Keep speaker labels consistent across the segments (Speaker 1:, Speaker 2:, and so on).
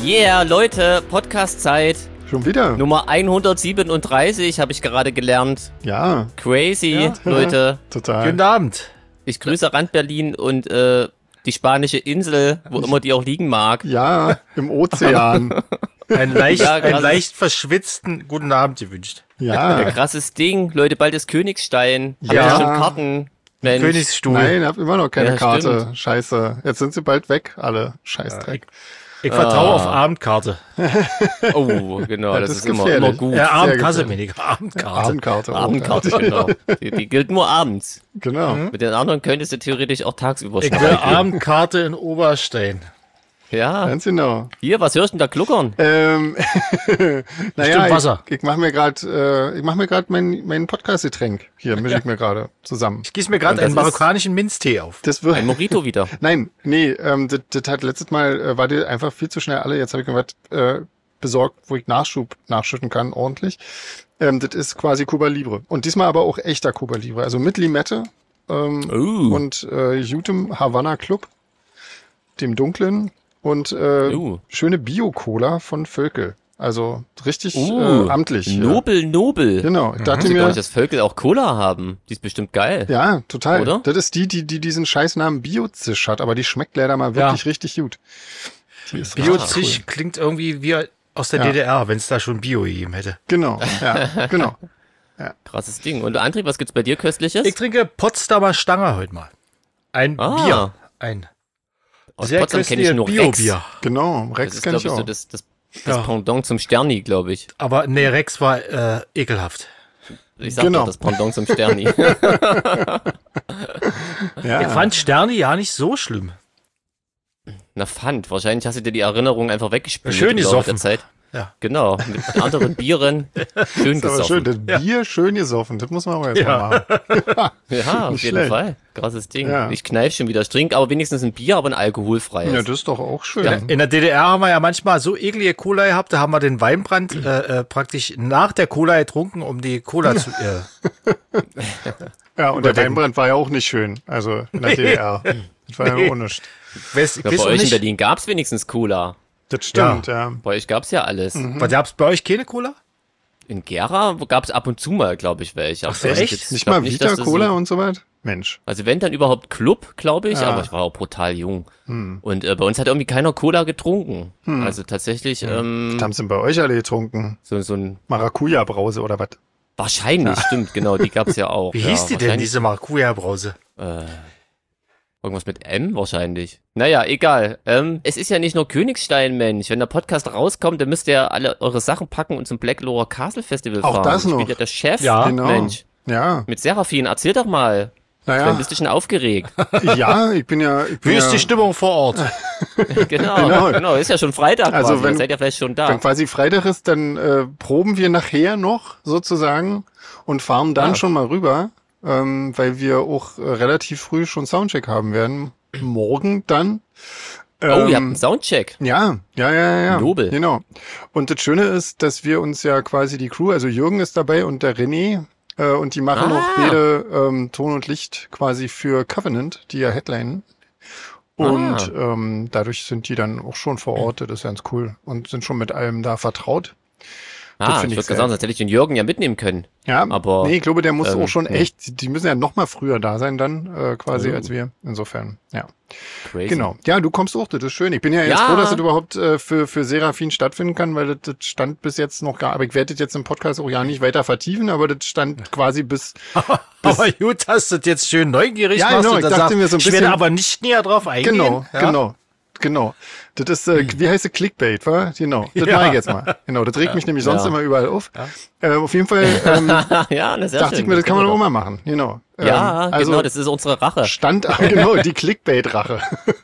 Speaker 1: Yeah, Leute, Podcast-Zeit.
Speaker 2: Schon wieder?
Speaker 1: Nummer 137 habe ich gerade gelernt.
Speaker 2: Ja.
Speaker 1: Crazy,
Speaker 2: ja.
Speaker 1: Leute.
Speaker 2: Total.
Speaker 3: Guten Abend.
Speaker 1: Ich grüße Rand-Berlin und die spanische Insel, wo immer die auch liegen mag.
Speaker 2: Ja, im Ozean.
Speaker 3: Einen leicht verschwitzten guten Abend gewünscht.
Speaker 2: Ja.
Speaker 1: Ja, krasses Ding. Leute, bald ist Königstein. Habt
Speaker 2: Ja.
Speaker 1: ihr schon Karten? Mensch.
Speaker 3: Königsstuhl.
Speaker 2: Nein, hab immer noch keine
Speaker 1: Ja,
Speaker 2: Karte.
Speaker 1: stimmt.
Speaker 2: Scheiße. Jetzt sind sie bald weg, alle. Scheißdreck.
Speaker 3: Ich vertraue auf Abendkarte.
Speaker 1: Oh, genau,
Speaker 2: Ja,
Speaker 1: das
Speaker 2: das
Speaker 1: ist
Speaker 2: ist
Speaker 1: immer
Speaker 2: gefährlich.
Speaker 1: gut.
Speaker 3: Abendkasse,
Speaker 2: gefährlich.
Speaker 3: weniger. Abendkarte.
Speaker 2: Abendkarte.
Speaker 1: Abendkarte, genau. Die gilt nur abends.
Speaker 2: Genau.
Speaker 1: Mit den anderen könntest du theoretisch auch tagsüber
Speaker 3: Ich will
Speaker 1: schnappen.
Speaker 3: Abendkarte in Oberstein.
Speaker 1: Ja.
Speaker 2: Ganz genau.
Speaker 1: Hier, was hörst du denn da gluckern?
Speaker 2: Naja,
Speaker 3: Bestimmt Wasser.
Speaker 2: ich mache mir gerade mein Podcast-Getränk. Hier mische ich mir gerade zusammen.
Speaker 3: Ich gieße mir gerade
Speaker 1: Und das
Speaker 3: einen
Speaker 1: ist-
Speaker 3: marokkanischen Minztee auf.
Speaker 2: Das wird
Speaker 1: Ein Mojito wieder.
Speaker 2: Nein, nee, das hat letztes Mal war die einfach viel zu schnell alle. Jetzt habe ich mir was besorgt, wo ich nachschütten kann, ordentlich. Das ist quasi Cuba Libre. Und diesmal aber auch echter Cuba Libre. Also mit Limette und gutem Havana Club, dem dunklen und schöne Bio-Cola von Völkel. Also richtig amtlich.
Speaker 1: Nobel.
Speaker 2: Genau, ich
Speaker 1: Ich
Speaker 2: dachte
Speaker 1: wusste gar
Speaker 2: mir,
Speaker 1: nicht, dass Völkel auch Cola haben. Die ist bestimmt geil.
Speaker 2: ja, total.
Speaker 1: Oder?
Speaker 2: Das ist die diesen Scheißnamen Bio-Zisch hat, aber die schmeckt leider mal wirklich richtig gut. Die ist richtig
Speaker 3: Bio-Zisch klingt irgendwie wie aus der
Speaker 2: Ja.
Speaker 3: DDR, wenn es da schon Bio gegeben hätte.
Speaker 2: Genau, ja, genau.
Speaker 1: Krasses Ding. Und André, was gibt's bei dir Köstliches?
Speaker 3: Ich trinke Potsdamer Stange heute mal. Ein Bier. Ein
Speaker 1: Aus
Speaker 3: sehr
Speaker 1: Potsdam kenne ich
Speaker 3: köstliches
Speaker 1: nur Rex.
Speaker 3: Bio-Bier.
Speaker 2: Genau,
Speaker 1: Das
Speaker 2: Rex
Speaker 1: ist,
Speaker 2: kenn
Speaker 1: glaube
Speaker 2: ich
Speaker 1: ich,
Speaker 2: auch.
Speaker 1: so das
Speaker 3: Ja.
Speaker 1: Pendant zum Sterni, glaube ich.
Speaker 3: Aber nee, Rex war ekelhaft.
Speaker 1: Ich sag
Speaker 2: Genau.
Speaker 1: doch, das Pendant zum Sterni.
Speaker 2: Ja.
Speaker 3: Ich fand Sterni ja nicht so schlimm.
Speaker 1: Na, Pfand. Wahrscheinlich hast du dir die Erinnerung einfach weggespült.
Speaker 3: Schön
Speaker 1: im Laufe
Speaker 3: gesoffen.
Speaker 1: der Zeit.
Speaker 3: Ja.
Speaker 1: Genau. Mit anderen Bieren. Schön
Speaker 2: Das ist aber schön,
Speaker 1: gesoffen.
Speaker 2: das Bier schön gesoffen, das muss man aber jetzt mal machen.
Speaker 1: Ja, auf
Speaker 2: Nicht
Speaker 1: jeden
Speaker 2: schlecht.
Speaker 1: Fall. Krasses Ding.
Speaker 2: Ja.
Speaker 1: Ich kneif schon wieder. Ich trinke aber wenigstens ein Bier, aber ein alkoholfreies.
Speaker 2: Ja, das ist doch auch schön.
Speaker 3: Ja, in der DDR haben wir ja manchmal so eklige Cola gehabt, da haben wir den Weinbrand praktisch nach der Cola getrunken, um die Cola zu...
Speaker 2: Ja, und der
Speaker 3: Überdenken.
Speaker 2: Weinbrand war ja auch nicht schön, also in der DDR. Das war ja auch nicht.
Speaker 3: ich
Speaker 1: Ja, bei euch in Berlin gab's wenigstens Cola.
Speaker 2: Das stimmt, ja.
Speaker 1: Bei euch gab's ja alles.
Speaker 3: Was gab's bei euch keine Cola?
Speaker 1: In Gera gab's ab und zu mal, glaube ich, welche. Aber
Speaker 3: Ach so,
Speaker 1: ich
Speaker 3: echt?
Speaker 1: jetzt-
Speaker 2: Nicht
Speaker 1: ich glaub
Speaker 2: mal
Speaker 1: nicht,
Speaker 2: Vita
Speaker 1: dass das
Speaker 2: Cola
Speaker 1: so,
Speaker 2: und so was? Mensch.
Speaker 1: Also wenn, dann überhaupt Club, glaube ich,
Speaker 2: Ja.
Speaker 1: aber ich war auch brutal jung. Und bei uns hat irgendwie keiner Cola getrunken. Also tatsächlich
Speaker 2: Was haben sie denn bei euch alle getrunken?
Speaker 1: so ein...
Speaker 2: Maracuja-Brause oder was?
Speaker 1: Wahrscheinlich, stimmt, genau, die gab's ja auch.
Speaker 3: Wie
Speaker 1: ja,
Speaker 3: hieß die denn,
Speaker 1: wahrscheinlich
Speaker 3: diese Maracuja-Brause?
Speaker 1: Irgendwas mit M wahrscheinlich. Naja, egal. Es ist ja nicht nur Königstein, Mensch. Wenn der Podcast rauskommt, dann müsst ihr alle eure Sachen packen und zum Black Lower Castle Festival
Speaker 2: Auch
Speaker 1: fahren.
Speaker 2: das noch.
Speaker 1: Spielt ja der Chef,
Speaker 3: Ja,
Speaker 2: Genau.
Speaker 1: Mensch.
Speaker 2: Ja,
Speaker 1: Mit Seraphin, erzähl doch mal. Dann
Speaker 2: naja,
Speaker 1: bist du schon aufgeregt.
Speaker 2: ja, ich bin
Speaker 3: Wie ist die
Speaker 2: ja,
Speaker 3: Stimmung vor Ort?
Speaker 1: Genau, ist ja schon Freitag
Speaker 2: Also
Speaker 1: quasi.
Speaker 2: wenn-
Speaker 1: Dann seid ihr vielleicht schon da.
Speaker 2: wenn quasi Freitag ist, dann proben wir nachher noch sozusagen und fahren dann schon mal rüber, weil wir auch relativ früh schon Soundcheck haben werden. Morgen dann.
Speaker 1: Oh, ihr habt einen Soundcheck.
Speaker 2: Ja.
Speaker 1: Nobel.
Speaker 2: Genau. Und das Schöne ist, dass wir uns ja quasi die Crew, also Jürgen ist dabei und der René, und die machen auch beide Ton und Licht quasi für Covenant, die ja headlinen. Und dadurch sind die dann auch schon vor Ort, das ist ganz cool. Und sind schon mit allem da vertraut.
Speaker 1: Ich
Speaker 2: find ich
Speaker 1: würde
Speaker 2: sehr.
Speaker 1: sagen, sonst hätte ich den Jürgen ja mitnehmen können.
Speaker 2: Ja,
Speaker 1: Aber,
Speaker 2: nee, ich glaube, der muss auch schon
Speaker 1: nee.
Speaker 2: echt, die müssen ja noch mal früher da sein dann, quasi als wir. Insofern, ja.
Speaker 1: Crazy.
Speaker 2: Genau. Ja, du kommst auch, das ist schön. Ich bin ja jetzt
Speaker 1: Ja.
Speaker 2: froh, dass das überhaupt für Seraphin stattfinden kann, weil das stand bis jetzt noch gar, aber ich werde das jetzt im Podcast auch ja nicht weiter vertiefen, aber das stand quasi bis,
Speaker 3: Aber gut, hast du das jetzt schön neugierig
Speaker 2: Ja,
Speaker 3: machst
Speaker 2: genau,
Speaker 3: und
Speaker 2: ich
Speaker 3: dann
Speaker 2: dachte
Speaker 3: sagst,
Speaker 2: mir so ein
Speaker 3: ich werde
Speaker 2: bisschen-
Speaker 3: aber nicht näher drauf eingehen.
Speaker 2: Genau. Das ist, wie heißt es, Clickbait, wa? Genau. Das
Speaker 3: Ja.
Speaker 2: mache ich jetzt mal. Genau, das regt mich nämlich sonst
Speaker 1: Ja.
Speaker 2: immer überall auf. Auf jeden Fall
Speaker 1: Ja, na, sehr
Speaker 2: dachte
Speaker 1: schön.
Speaker 2: ich mir, das kann man
Speaker 1: können
Speaker 2: auch
Speaker 1: wir
Speaker 2: mal machen. Genau.
Speaker 1: doch. Ja,
Speaker 2: also
Speaker 1: genau, das ist unsere Rache.
Speaker 2: stand, genau, die Clickbait-Rache.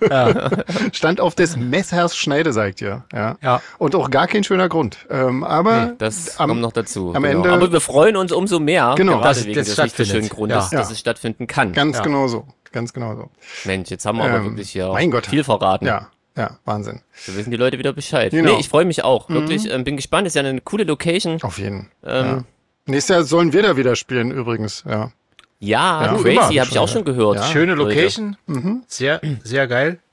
Speaker 2: Stand auf des Messers Schneide, sagt ihr. Ja.
Speaker 3: Ja.
Speaker 2: Und auch gar kein schöner Grund. Aber
Speaker 1: Das
Speaker 2: am-
Speaker 1: kommt noch dazu.
Speaker 2: am
Speaker 1: genau.
Speaker 2: Ende-
Speaker 1: Aber wir freuen uns umso mehr,
Speaker 2: Genau.
Speaker 1: gerade
Speaker 3: Dass
Speaker 1: wegen
Speaker 3: das
Speaker 1: des nicht so
Speaker 3: stattfindet.
Speaker 1: schönen Grundes,
Speaker 3: Ja.
Speaker 1: dass es stattfinden kann.
Speaker 2: ganz
Speaker 3: Ja.
Speaker 2: genau so. Ganz genau so.
Speaker 1: Mensch, jetzt haben wir aber wirklich hier
Speaker 2: mein Gott.
Speaker 1: viel verraten.
Speaker 2: Ja, Wahnsinn.
Speaker 1: So wissen die Leute wieder Bescheid.
Speaker 2: Genau.
Speaker 1: Nee, ich freue mich auch. Wirklich, bin gespannt. Ist ja eine coole Location.
Speaker 2: Auf jeden.
Speaker 1: Ähm,
Speaker 2: Nächstes Jahr sollen wir da wieder spielen, übrigens. Ja.
Speaker 1: Ja,
Speaker 2: Ja,
Speaker 1: crazy,
Speaker 2: immer
Speaker 1: habe ich auch schon gehört.
Speaker 2: Ja.
Speaker 3: Schöne
Speaker 1: Leute.
Speaker 3: Location. Sehr, sehr geil.
Speaker 2: Ja.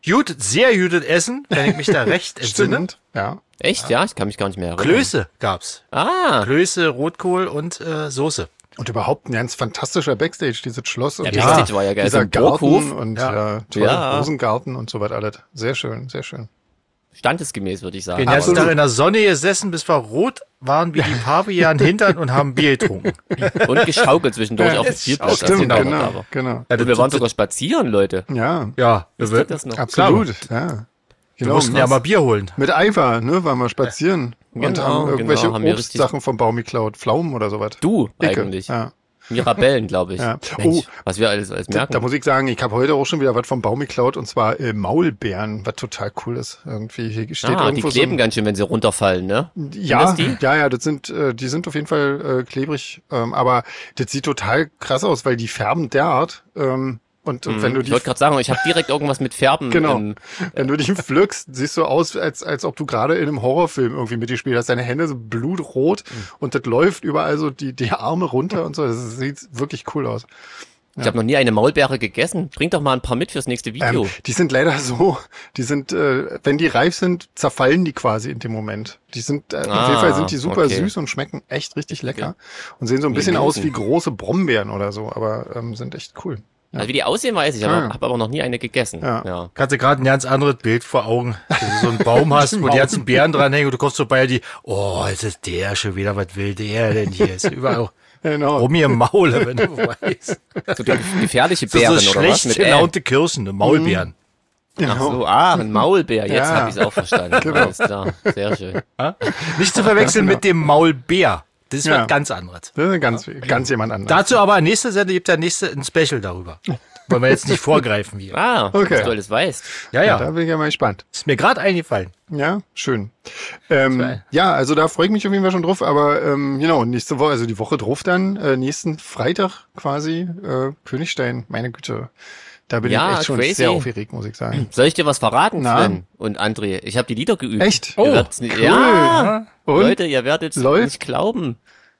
Speaker 3: sehr gutes Essen, wenn ich mich da recht entsinne.
Speaker 2: Stimmt, ja.
Speaker 1: Echt? Ja, ich kann mich gar nicht mehr erinnern.
Speaker 3: Klöße gab's.
Speaker 1: Ah,
Speaker 3: Klöße, Rotkohl und Soße.
Speaker 2: Und überhaupt ein ganz fantastischer Backstage, dieses Schloss und
Speaker 1: ja,
Speaker 2: dieser,
Speaker 1: Backstage war ja geil. So
Speaker 2: dieser
Speaker 1: ein Burghof.
Speaker 2: Garten und
Speaker 3: Ja.
Speaker 2: toller
Speaker 1: Ja.
Speaker 2: Rosengarten und so weiter alles. Sehr schön, sehr schön.
Speaker 1: Standesgemäß, würde ich sagen.
Speaker 3: Den ganzen
Speaker 2: Absolut.
Speaker 3: Tag in der Sonne gesessen, bis wir rot waren wie die Pavian hintern und haben Bier getrunken.
Speaker 1: Und geschaukelt zwischendurch auf dem Spielplatz. als
Speaker 2: Stimmt,
Speaker 1: die da
Speaker 2: genau,
Speaker 1: war.
Speaker 2: genau.
Speaker 3: Ja,
Speaker 1: Und wir waren sogar spazieren, Leute.
Speaker 2: Ja,
Speaker 3: Ja,
Speaker 1: Wisst
Speaker 3: wir
Speaker 1: ihr das noch?
Speaker 2: absolut, ja.
Speaker 3: wir
Speaker 2: Genau.
Speaker 3: mussten ja mal Bier holen.
Speaker 2: Mit Eifer, ne, waren wir spazieren und
Speaker 1: Genau,
Speaker 2: haben irgendwelche
Speaker 1: genau, haben wir richtig-
Speaker 2: Obstsachen vom Baum geklaut, Pflaumen oder sowas.
Speaker 1: Du
Speaker 2: Dicke,
Speaker 1: eigentlich.
Speaker 2: Ja.
Speaker 1: Mirabellen, glaube ich.
Speaker 2: Ja.
Speaker 1: Mensch,
Speaker 2: Oh,
Speaker 1: was wir alles
Speaker 2: Da
Speaker 1: merken.
Speaker 2: muss ich sagen, ich habe heute auch schon wieder was vom Baum geklaut und zwar Maulbeeren, was total cool ist. Irgendwie hier steht
Speaker 1: Die
Speaker 2: irgendwo
Speaker 1: kleben
Speaker 2: so ein,
Speaker 1: ganz schön, wenn sie runterfallen, ne?
Speaker 2: ja,
Speaker 1: Sind das die?
Speaker 2: ja, das sind, die sind auf jeden Fall klebrig, aber das sieht total krass aus, weil die färben derart. Und wenn du
Speaker 1: Ich
Speaker 2: die,
Speaker 1: wollte gerade sagen, ich habe direkt irgendwas mit Färben.
Speaker 2: genau, wenn du die pflückst, siehst du aus, als ob du gerade in einem Horrorfilm irgendwie mitgespielt hast. Deine Hände so blutrot und das läuft überall so die Arme runter und so. Das sieht wirklich cool aus.
Speaker 1: Ich habe noch nie eine Maulbeere gegessen. Bring doch mal ein paar mit fürs nächste Video.
Speaker 2: Die sind leider so, die sind, wenn die reif sind, zerfallen die quasi in dem Moment. Die sind, auf jeden Fall sind die super
Speaker 1: okay.
Speaker 2: süß und schmecken echt richtig lecker und sehen so ein bisschen aus wie große Brombeeren oder so, aber sind echt cool.
Speaker 1: Also wie die aussehen, weiß ich, aber habe aber noch nie eine gegessen.
Speaker 2: Ja.
Speaker 1: Ja.
Speaker 3: Kannst du gerade ein ganz anderes Bild vor Augen, dass du so einen Baum hast, wo die ganzen Beeren dranhängen und du kommst vorbei, die, oh, jetzt ist der schon wieder, was will der denn hier? Ist überall
Speaker 2: Genau.
Speaker 3: rum hier im Maul, wenn du weißt.
Speaker 1: So die gefährliche
Speaker 3: So,
Speaker 1: Beeren
Speaker 3: so
Speaker 1: oder was?
Speaker 3: schlecht
Speaker 1: Mit
Speaker 3: gelaunte Kirschen, ne? Maulbeeren.
Speaker 1: Ach so, ein Maulbär. Jetzt
Speaker 2: Ja.
Speaker 1: habe ich es auch verstanden.
Speaker 2: Genau.
Speaker 1: Alles klar, sehr schön.
Speaker 3: Nicht zu verwechseln mit dem Maulbeer. Das ist
Speaker 2: Ja.
Speaker 3: was ganz anderes.
Speaker 2: Das ist ganz jemand anderes.
Speaker 3: Dazu aber nächste Sendung gibt der nächste ein Special darüber. Wollen wir jetzt nicht vorgreifen hier.
Speaker 1: Ah,
Speaker 2: Okay.
Speaker 1: dass du alles weißt.
Speaker 3: Ja,
Speaker 2: Ja,
Speaker 3: ja.
Speaker 2: da bin ich ja mal gespannt.
Speaker 3: Ist mir gerade eingefallen.
Speaker 2: Ja, schön.
Speaker 3: Zwei.
Speaker 2: Ja, also da freue ich mich auf jeden Fall schon drauf, aber genau, nächste Woche, also die Woche drauf dann, nächsten Freitag quasi, Königstein, meine Güte. Da bin
Speaker 1: Ja,
Speaker 2: ich echt schon
Speaker 1: crazy.
Speaker 2: sehr aufgeregt, muss ich sagen.
Speaker 1: Soll ich dir was verraten,
Speaker 2: Na?
Speaker 1: Sven und André? Ich habe die Lieder geübt.
Speaker 2: Echt?
Speaker 1: Ihr
Speaker 2: Oh,
Speaker 1: werdet's nicht,
Speaker 2: cool.
Speaker 1: Ja,
Speaker 2: Und?
Speaker 1: Leute, ihr werdet
Speaker 2: Läuft?
Speaker 1: nicht glauben.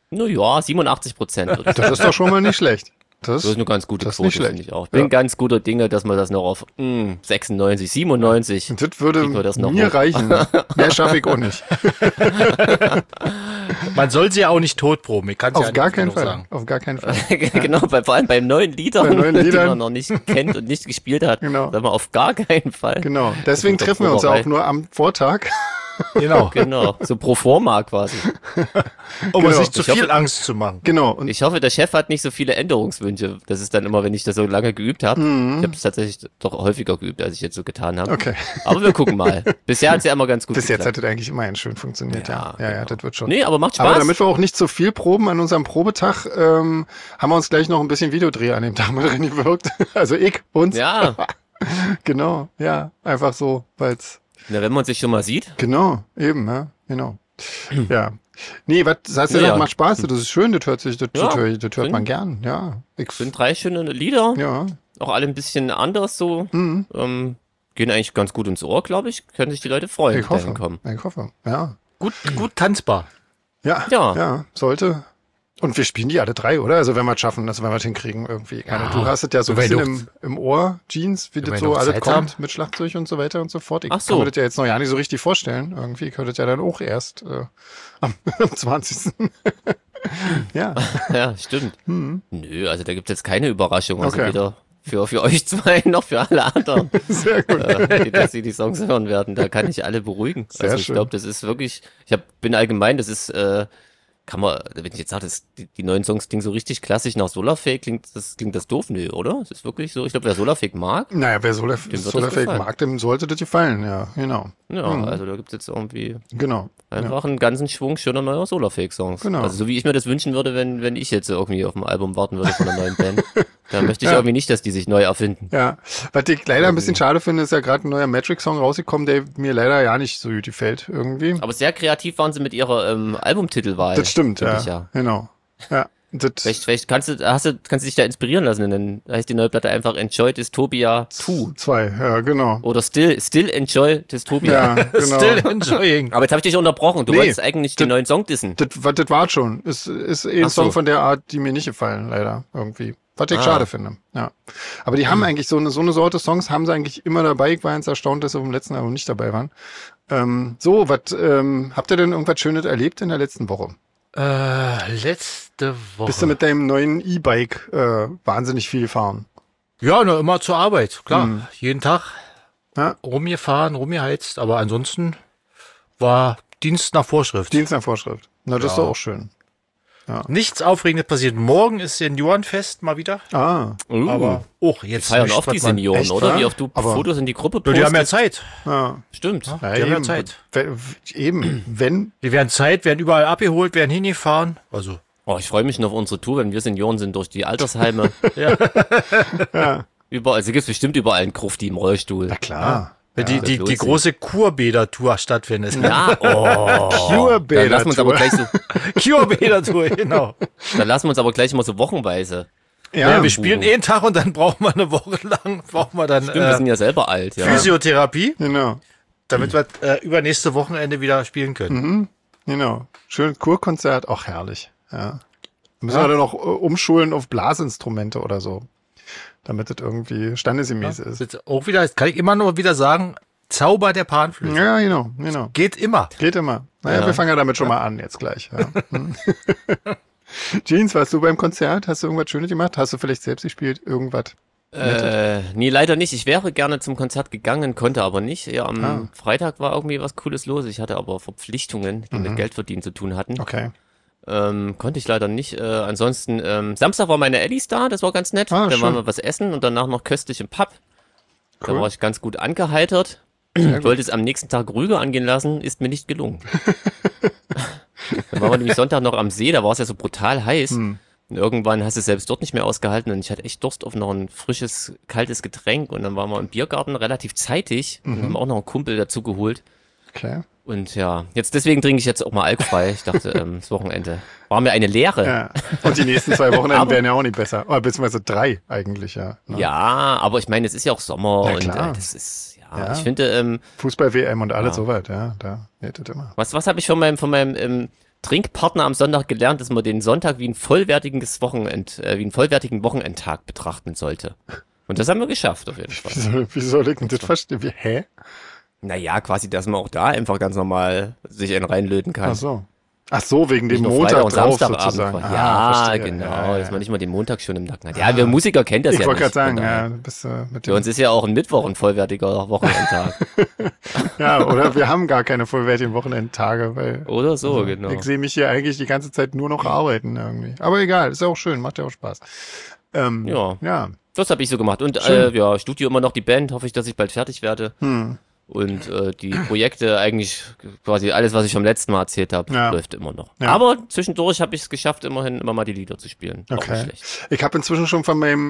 Speaker 1: Ja, 87%.
Speaker 2: Das ist doch schon mal nicht schlecht.
Speaker 1: Das ist eine ganz gute
Speaker 2: das ist
Speaker 1: Quote,
Speaker 2: nicht schlecht.
Speaker 1: finde ich auch. Ich bin
Speaker 2: Ja.
Speaker 1: ganz guter Dinge, dass man das noch auf 96, 97.
Speaker 2: Und das würde
Speaker 1: Kriegen wir das noch
Speaker 2: mir
Speaker 1: hoch?
Speaker 2: reichen. Mehr schaffe ich auch nicht.
Speaker 3: Man soll sie ja auch nicht totproben. Ich kann's ja
Speaker 2: Auf gar
Speaker 3: nicht
Speaker 2: keinen
Speaker 3: genug
Speaker 2: Fall.
Speaker 3: sagen.
Speaker 2: Auf gar keinen Fall.
Speaker 1: Genau, vor allem bei neuen Liedern,
Speaker 2: Bei neuen
Speaker 1: die
Speaker 2: Liedern.
Speaker 1: man noch nicht kennt und nicht gespielt hat.
Speaker 2: Genau.
Speaker 1: Sagen wir auf gar keinen Fall.
Speaker 2: Genau. Deswegen
Speaker 1: Das ist
Speaker 2: treffen wir uns ja
Speaker 1: Proberei.
Speaker 2: auch nur am Vortag.
Speaker 3: Genau.
Speaker 1: Genau, so pro forma quasi.
Speaker 3: Um
Speaker 2: Genau.
Speaker 3: uns nicht zu
Speaker 1: Ich hoffe-
Speaker 3: viel Angst zu machen.
Speaker 2: Genau. Und
Speaker 1: Ich hoffe, der Chef hat nicht so viele Änderungswünsche. Das ist dann immer, wenn ich das so lange geübt habe. Ich habe es tatsächlich doch häufiger geübt, als ich jetzt so getan habe.
Speaker 2: okay.
Speaker 1: Aber wir gucken mal. Bisher hat es ja immer ganz gut
Speaker 2: Bis jetzt
Speaker 1: geklappt.
Speaker 2: hat das eigentlich immer schön funktioniert, ja. Ja,
Speaker 1: genau.
Speaker 2: das wird schon.
Speaker 1: Nee, aber macht Spaß.
Speaker 2: Aber damit wir auch nicht zu viel proben an unserem Probetag, haben wir uns gleich noch ein bisschen Videodreh an dem Tag mit reingewirkt. Also ich, uns.
Speaker 1: Ja,
Speaker 2: Genau, ja. Einfach so, weil's,
Speaker 1: na, wenn man sich schon mal sieht.
Speaker 2: genau, eben, ja, genau. Ja. Nee, was hast du
Speaker 1: Ja,
Speaker 2: gesagt,
Speaker 1: ja.
Speaker 2: macht Spaß, das ist schön, das hört sich, das
Speaker 1: Ja,
Speaker 2: hört
Speaker 1: sind-
Speaker 2: man gern, ja.
Speaker 1: Sind 3 schöne Lieder.
Speaker 2: Ja.
Speaker 1: Auch alle ein bisschen anders so.
Speaker 2: Mhm.
Speaker 1: Gehen eigentlich ganz gut ins Ohr, glaube ich. Können sich die Leute freuen,
Speaker 2: Ich
Speaker 1: die dahin
Speaker 2: hoffe,
Speaker 1: kommen.
Speaker 2: ich hoffe, ja.
Speaker 3: Gut tanzbar.
Speaker 2: Ja,
Speaker 1: Ja.
Speaker 2: ja, sollte. Und wir spielen die alle 3, oder? Also wenn wir es schaffen, wenn wir es hinkriegen irgendwie. Ich meine, du hast es ja so ein
Speaker 3: Wenn wir
Speaker 2: bisschen im Ohr, Jeans, wie das
Speaker 3: wir
Speaker 2: so
Speaker 3: noch
Speaker 2: alles
Speaker 3: Zeit
Speaker 2: kommt,
Speaker 3: haben.
Speaker 2: mit Schlagzeug und so weiter und so fort. Ich
Speaker 1: Ach so.
Speaker 2: kann mir das ja jetzt noch ja nicht so richtig vorstellen. Irgendwie könnte das ja dann auch erst am 20. Ja,
Speaker 1: Ja, stimmt. Nö, also da gibt es jetzt keine Überraschung. Also
Speaker 2: Okay.
Speaker 1: weder für euch zwei noch für alle anderen,
Speaker 2: sehr gut.
Speaker 1: dass sie die Songs hören werden. Da kann ich alle beruhigen.
Speaker 2: Sehr
Speaker 1: Also ich
Speaker 2: schön.
Speaker 1: glaube, das ist wirklich, bin allgemein, das ist, kann man, wenn ich jetzt sage, die neuen Songs klingen so richtig klassisch nach Solarfake, klingt das doof? Nö, oder? Es ist wirklich so. Ich glaube, wer Solarfake mag,
Speaker 2: Naja, wer
Speaker 1: wird das
Speaker 2: Solarfake
Speaker 1: gefallen.
Speaker 2: mag, dem sollte das gefallen. Ja, genau.
Speaker 1: ja, also da gibt es jetzt irgendwie
Speaker 2: Genau.
Speaker 1: einfach einen ganzen Schwung schöner neuer Solarfake-Songs.
Speaker 2: Genau.
Speaker 1: Also so wie ich mir das wünschen würde, wenn ich jetzt irgendwie auf ein Album warten würde von einer neuen Band. Da möchte ich irgendwie nicht, dass die sich neu erfinden.
Speaker 2: Ja, was ich leider ein bisschen schade finde, ist ja gerade ein neuer Matrix-Song rausgekommen, der mir leider ja nicht so gut gefällt irgendwie.
Speaker 1: Aber sehr kreativ waren sie mit ihrer Albumtitelwahl.
Speaker 2: Das stimmt,
Speaker 1: finde
Speaker 2: ja.
Speaker 1: ich ja.
Speaker 2: Genau. Ja, das
Speaker 1: Vielleicht kannst du dich da inspirieren lassen, denn dann heißt die neue Platte einfach Enjoy Dystopia 2.
Speaker 2: 2, ja, genau.
Speaker 1: Oder Still Enjoy Dystopia.
Speaker 2: Ja, genau.
Speaker 3: Still enjoying.
Speaker 1: Aber jetzt habe ich dich unterbrochen. Du
Speaker 2: Nee,
Speaker 1: wolltest eigentlich den neuen Song dissen.
Speaker 2: Das war schon. Ist eh ein
Speaker 1: Ach so.
Speaker 2: Song von der Art, die mir nicht gefallen, leider, irgendwie. Was ich schade finde. Ja. Aber die haben eigentlich so eine Sorte Songs haben sie eigentlich immer dabei. Ich war jetzt erstaunt, dass sie vom letzten Album nicht dabei waren. Habt ihr denn irgendwas Schönes erlebt in der letzten Woche?
Speaker 3: Letzte Woche.
Speaker 2: Bist du mit deinem neuen E-Bike wahnsinnig viel fahren?
Speaker 3: Ja, nur immer zur Arbeit, klar. Jeden Tag
Speaker 2: Ja.
Speaker 3: rumgefahren, rumgeheizt, aber ansonsten war Dienst nach Vorschrift.
Speaker 2: Dienst nach Vorschrift. Na, das ist
Speaker 3: Ja.
Speaker 2: doch auch schön.
Speaker 3: Nichts Aufregendes passiert. Morgen ist Seniorenfest mal wieder, aber jetzt
Speaker 1: Feiern
Speaker 3: nicht,
Speaker 1: oft
Speaker 3: was
Speaker 1: die
Speaker 3: man-
Speaker 1: Senioren,
Speaker 2: Echt,
Speaker 1: oder?
Speaker 2: wa?
Speaker 1: Wie oft du
Speaker 2: Aber-
Speaker 1: Fotos in die Gruppe
Speaker 3: Ja,
Speaker 1: postest.
Speaker 3: die haben ja Zeit.
Speaker 2: Ja.
Speaker 1: Stimmt.
Speaker 3: Ja, die haben ja Zeit.
Speaker 2: Wenn,
Speaker 3: Die werden Zeit, werden überall abgeholt, werden hingefahren. Also,
Speaker 1: Oh, ich freue mich schon auf unsere Tour, wenn wir Senioren sind durch die Altersheime.
Speaker 2: ja,
Speaker 1: Überall, also gibt's bestimmt überall einen Grufti im Rollstuhl.
Speaker 2: na klar.
Speaker 3: wenn die
Speaker 1: das lohnt sich.
Speaker 3: große Kurbäder-Tour stattfindet.
Speaker 1: Ja, oh.
Speaker 2: Pure
Speaker 1: Dann lassen wir uns aber gleich so,
Speaker 3: Kurbäder-Tour, genau.
Speaker 1: dann lassen wir uns aber gleich immer so wochenweise.
Speaker 3: Ja, wir spielen einen Tag und dann brauchen wir eine Woche lang,
Speaker 1: Stimmt, wir sind ja selber alt, ja.
Speaker 3: Physiotherapie,
Speaker 2: Genau,
Speaker 3: damit wir übernächste Wochenende wieder spielen können.
Speaker 2: genau. Schön Kurkonzert, auch herrlich. Ja. Müssen wir dann noch umschulen auf Blasinstrumente oder so, damit das irgendwie standesgemäß ist.
Speaker 3: Jetzt auch wieder, das kann ich immer nur wieder sagen, Zauber der Panflöte.
Speaker 2: Ja, genau.
Speaker 3: Geht immer.
Speaker 2: Geht immer. Naja,
Speaker 1: Ja.
Speaker 2: wir fangen ja damit schon mal an jetzt gleich. Ja. Jeans, warst du beim Konzert? Hast du irgendwas Schönes gemacht? Hast du vielleicht selbst gespielt? Irgendwas?
Speaker 1: Nee, leider nicht. Ich wäre gerne zum Konzert gegangen, konnte aber nicht. Ja, am Freitag war irgendwie was Cooles los. Ich hatte aber Verpflichtungen, die mit Geldverdienen zu tun hatten.
Speaker 2: Okay.
Speaker 1: Konnte ich leider nicht. Ansonsten, Samstag war meine Ellis da, das war ganz nett.
Speaker 2: Ah,
Speaker 1: Dann
Speaker 2: schön.
Speaker 1: waren wir was essen und danach noch köstlich im Pub. Da
Speaker 2: Cool.
Speaker 1: war ich ganz gut angeheitert. Ich wollte es am nächsten Tag ruhiger angehen lassen, ist mir nicht gelungen. Dann waren wir nämlich Sonntag noch am See, da war es ja so brutal heiß. Und irgendwann hast du es selbst dort nicht mehr ausgehalten und ich hatte echt Durst auf noch ein frisches, kaltes Getränk. Und dann waren wir im Biergarten relativ zeitig und haben auch noch einen Kumpel dazu geholt.
Speaker 2: Okay.
Speaker 1: Und ja, deswegen trinke ich jetzt auch mal alkoholfrei. Ich dachte, das Wochenende war mir eine Lehre.
Speaker 2: Ja. Und die nächsten 2 Wochenenden
Speaker 1: Aber-
Speaker 2: werden ja auch nicht besser. Oder beziehungsweise 3 eigentlich, ja. Ne?
Speaker 1: Ja, aber ich meine, es ist ja auch Sommer
Speaker 2: Ja,
Speaker 1: und
Speaker 2: klar.
Speaker 1: das ist,
Speaker 2: Ja.
Speaker 1: ich finde,
Speaker 2: Fußball-WM und alles soweit, ja. Da geht das immer.
Speaker 1: was habe ich von meinem Trinkpartner am Sonntag gelernt, dass man den Sonntag wie ein vollwertigen Wochenendtag betrachten sollte. Und das haben wir geschafft, auf jeden Fall.
Speaker 2: Wie soll ich denn das verstehen? Hä?
Speaker 1: Naja, quasi, dass man auch da einfach ganz normal sich einen reinlöten kann.
Speaker 2: Ach so, wegen dem
Speaker 1: Nicht nur
Speaker 2: Montag
Speaker 1: Freitag und
Speaker 2: drauf
Speaker 1: Samstagabend.
Speaker 2: sozusagen.
Speaker 1: Ja,
Speaker 2: verstehe.
Speaker 1: genau,
Speaker 2: Ja.
Speaker 1: dass man nicht mal den Montag schon im Nacken hat. Ja, wir Musiker kennen das
Speaker 2: Ich
Speaker 1: ja
Speaker 2: wollte
Speaker 1: nicht.
Speaker 2: gerade sagen,
Speaker 1: von daher.
Speaker 2: ja, du bist mit
Speaker 1: Für
Speaker 2: dem,
Speaker 1: uns ist ja auch ein Mittwoch ein vollwertiger Wochenendtag.
Speaker 2: ja, oder wir haben gar keine vollwertigen Wochenendtage, weil
Speaker 1: Oder so, genau.
Speaker 2: ich sehe mich hier eigentlich die ganze Zeit nur noch arbeiten irgendwie. Aber egal, ist ja auch schön, macht ja auch Spaß. Ja.
Speaker 1: Das habe ich so gemacht. Und
Speaker 2: Schön.
Speaker 1: ja, Studio immer noch die Band, hoffe ich, dass ich bald fertig werde. Und die Projekte eigentlich quasi alles, was ich vom letzten Mal erzählt habe,
Speaker 2: Ja.
Speaker 1: läuft immer noch.
Speaker 2: Ja.
Speaker 1: Aber zwischendurch habe ich es geschafft, immerhin immer mal die Lieder zu spielen. Auch nicht
Speaker 2: Okay.
Speaker 1: schlecht.
Speaker 2: Ich habe inzwischen schon von meinem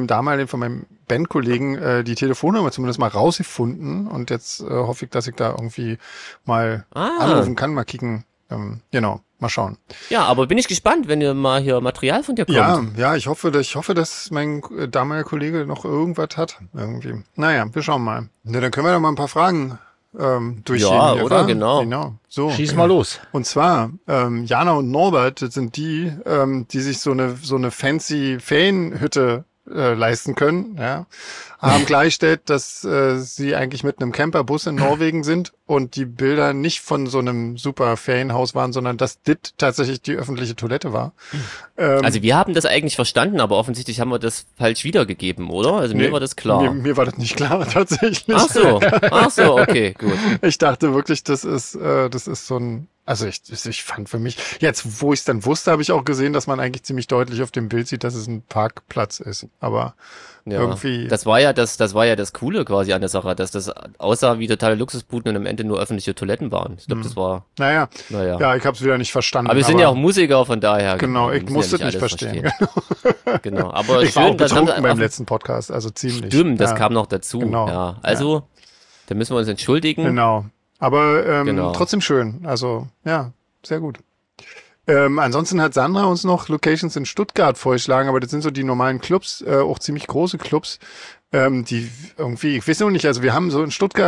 Speaker 2: Bandkollegen die Telefonnummer zumindest mal rausgefunden und jetzt hoffe ich, dass ich da irgendwie mal anrufen kann, mal kicken. Genau, mal schauen.
Speaker 1: Ja, aber bin ich gespannt, wenn ihr mal hier Material von dir kommt.
Speaker 2: Ja, ich hoffe, dass mein damaliger Kollege noch irgendwas hat. Irgendwie. Naja, wir schauen mal. Na, dann können wir doch mal ein paar Fragen durchgehen.
Speaker 1: Ja,
Speaker 2: hier,
Speaker 1: oder?
Speaker 2: wa?
Speaker 1: Genau.
Speaker 2: So.
Speaker 3: Schieß mal los.
Speaker 2: Und zwar, Jana und Norbert, das sind die, die sich so eine fancy Ferienhütte leisten können, ja, haben klargestellt, dass sie eigentlich mit einem Camperbus in Norwegen sind und die Bilder nicht von so einem super Ferienhaus waren, sondern dass das tatsächlich die öffentliche Toilette war.
Speaker 1: Also wir haben das eigentlich verstanden, aber offensichtlich haben wir das falsch wiedergegeben, oder? Also mir war das klar.
Speaker 2: Mir war das nicht klar, tatsächlich.
Speaker 1: Ach so, okay, gut.
Speaker 2: Ich dachte wirklich, das ist so ein, also ich fand für mich, jetzt wo ich es dann wusste, habe ich auch gesehen, dass man eigentlich ziemlich deutlich auf dem Bild sieht, dass es ein Parkplatz ist. Aber
Speaker 1: Ja.
Speaker 2: irgendwie.
Speaker 1: Das war ja das Coole quasi an der Sache, dass das aussah wie totale Luxusbuden und am Ende nur öffentliche Toiletten waren. Ich glaube, das war,
Speaker 2: Naja,
Speaker 1: naja.
Speaker 2: ja, ich habe es wieder nicht verstanden.
Speaker 1: Aber wir sind ja auch Musiker, von daher.
Speaker 2: Genau,
Speaker 1: wir
Speaker 2: ich
Speaker 1: müssen
Speaker 2: musste
Speaker 1: ja
Speaker 2: nicht
Speaker 1: alles
Speaker 2: verstehen.
Speaker 1: Genau, aber
Speaker 2: Ich war auch
Speaker 1: schön, dass
Speaker 2: betrunken beim
Speaker 1: haben
Speaker 2: letzten Podcast, also ziemlich.
Speaker 1: Stimmt, das
Speaker 2: ja,
Speaker 1: kam noch dazu.
Speaker 2: Genau.
Speaker 1: Ja, also, da müssen wir uns entschuldigen.
Speaker 2: Genau. Aber
Speaker 1: Genau.
Speaker 2: trotzdem schön. Also, ja, sehr gut. Ansonsten hat Sandra uns noch Locations in Stuttgart vorgeschlagen, aber das sind so die normalen Clubs, auch ziemlich große Clubs, die irgendwie, ich weiß noch nicht, also wir haben so in Stuttgart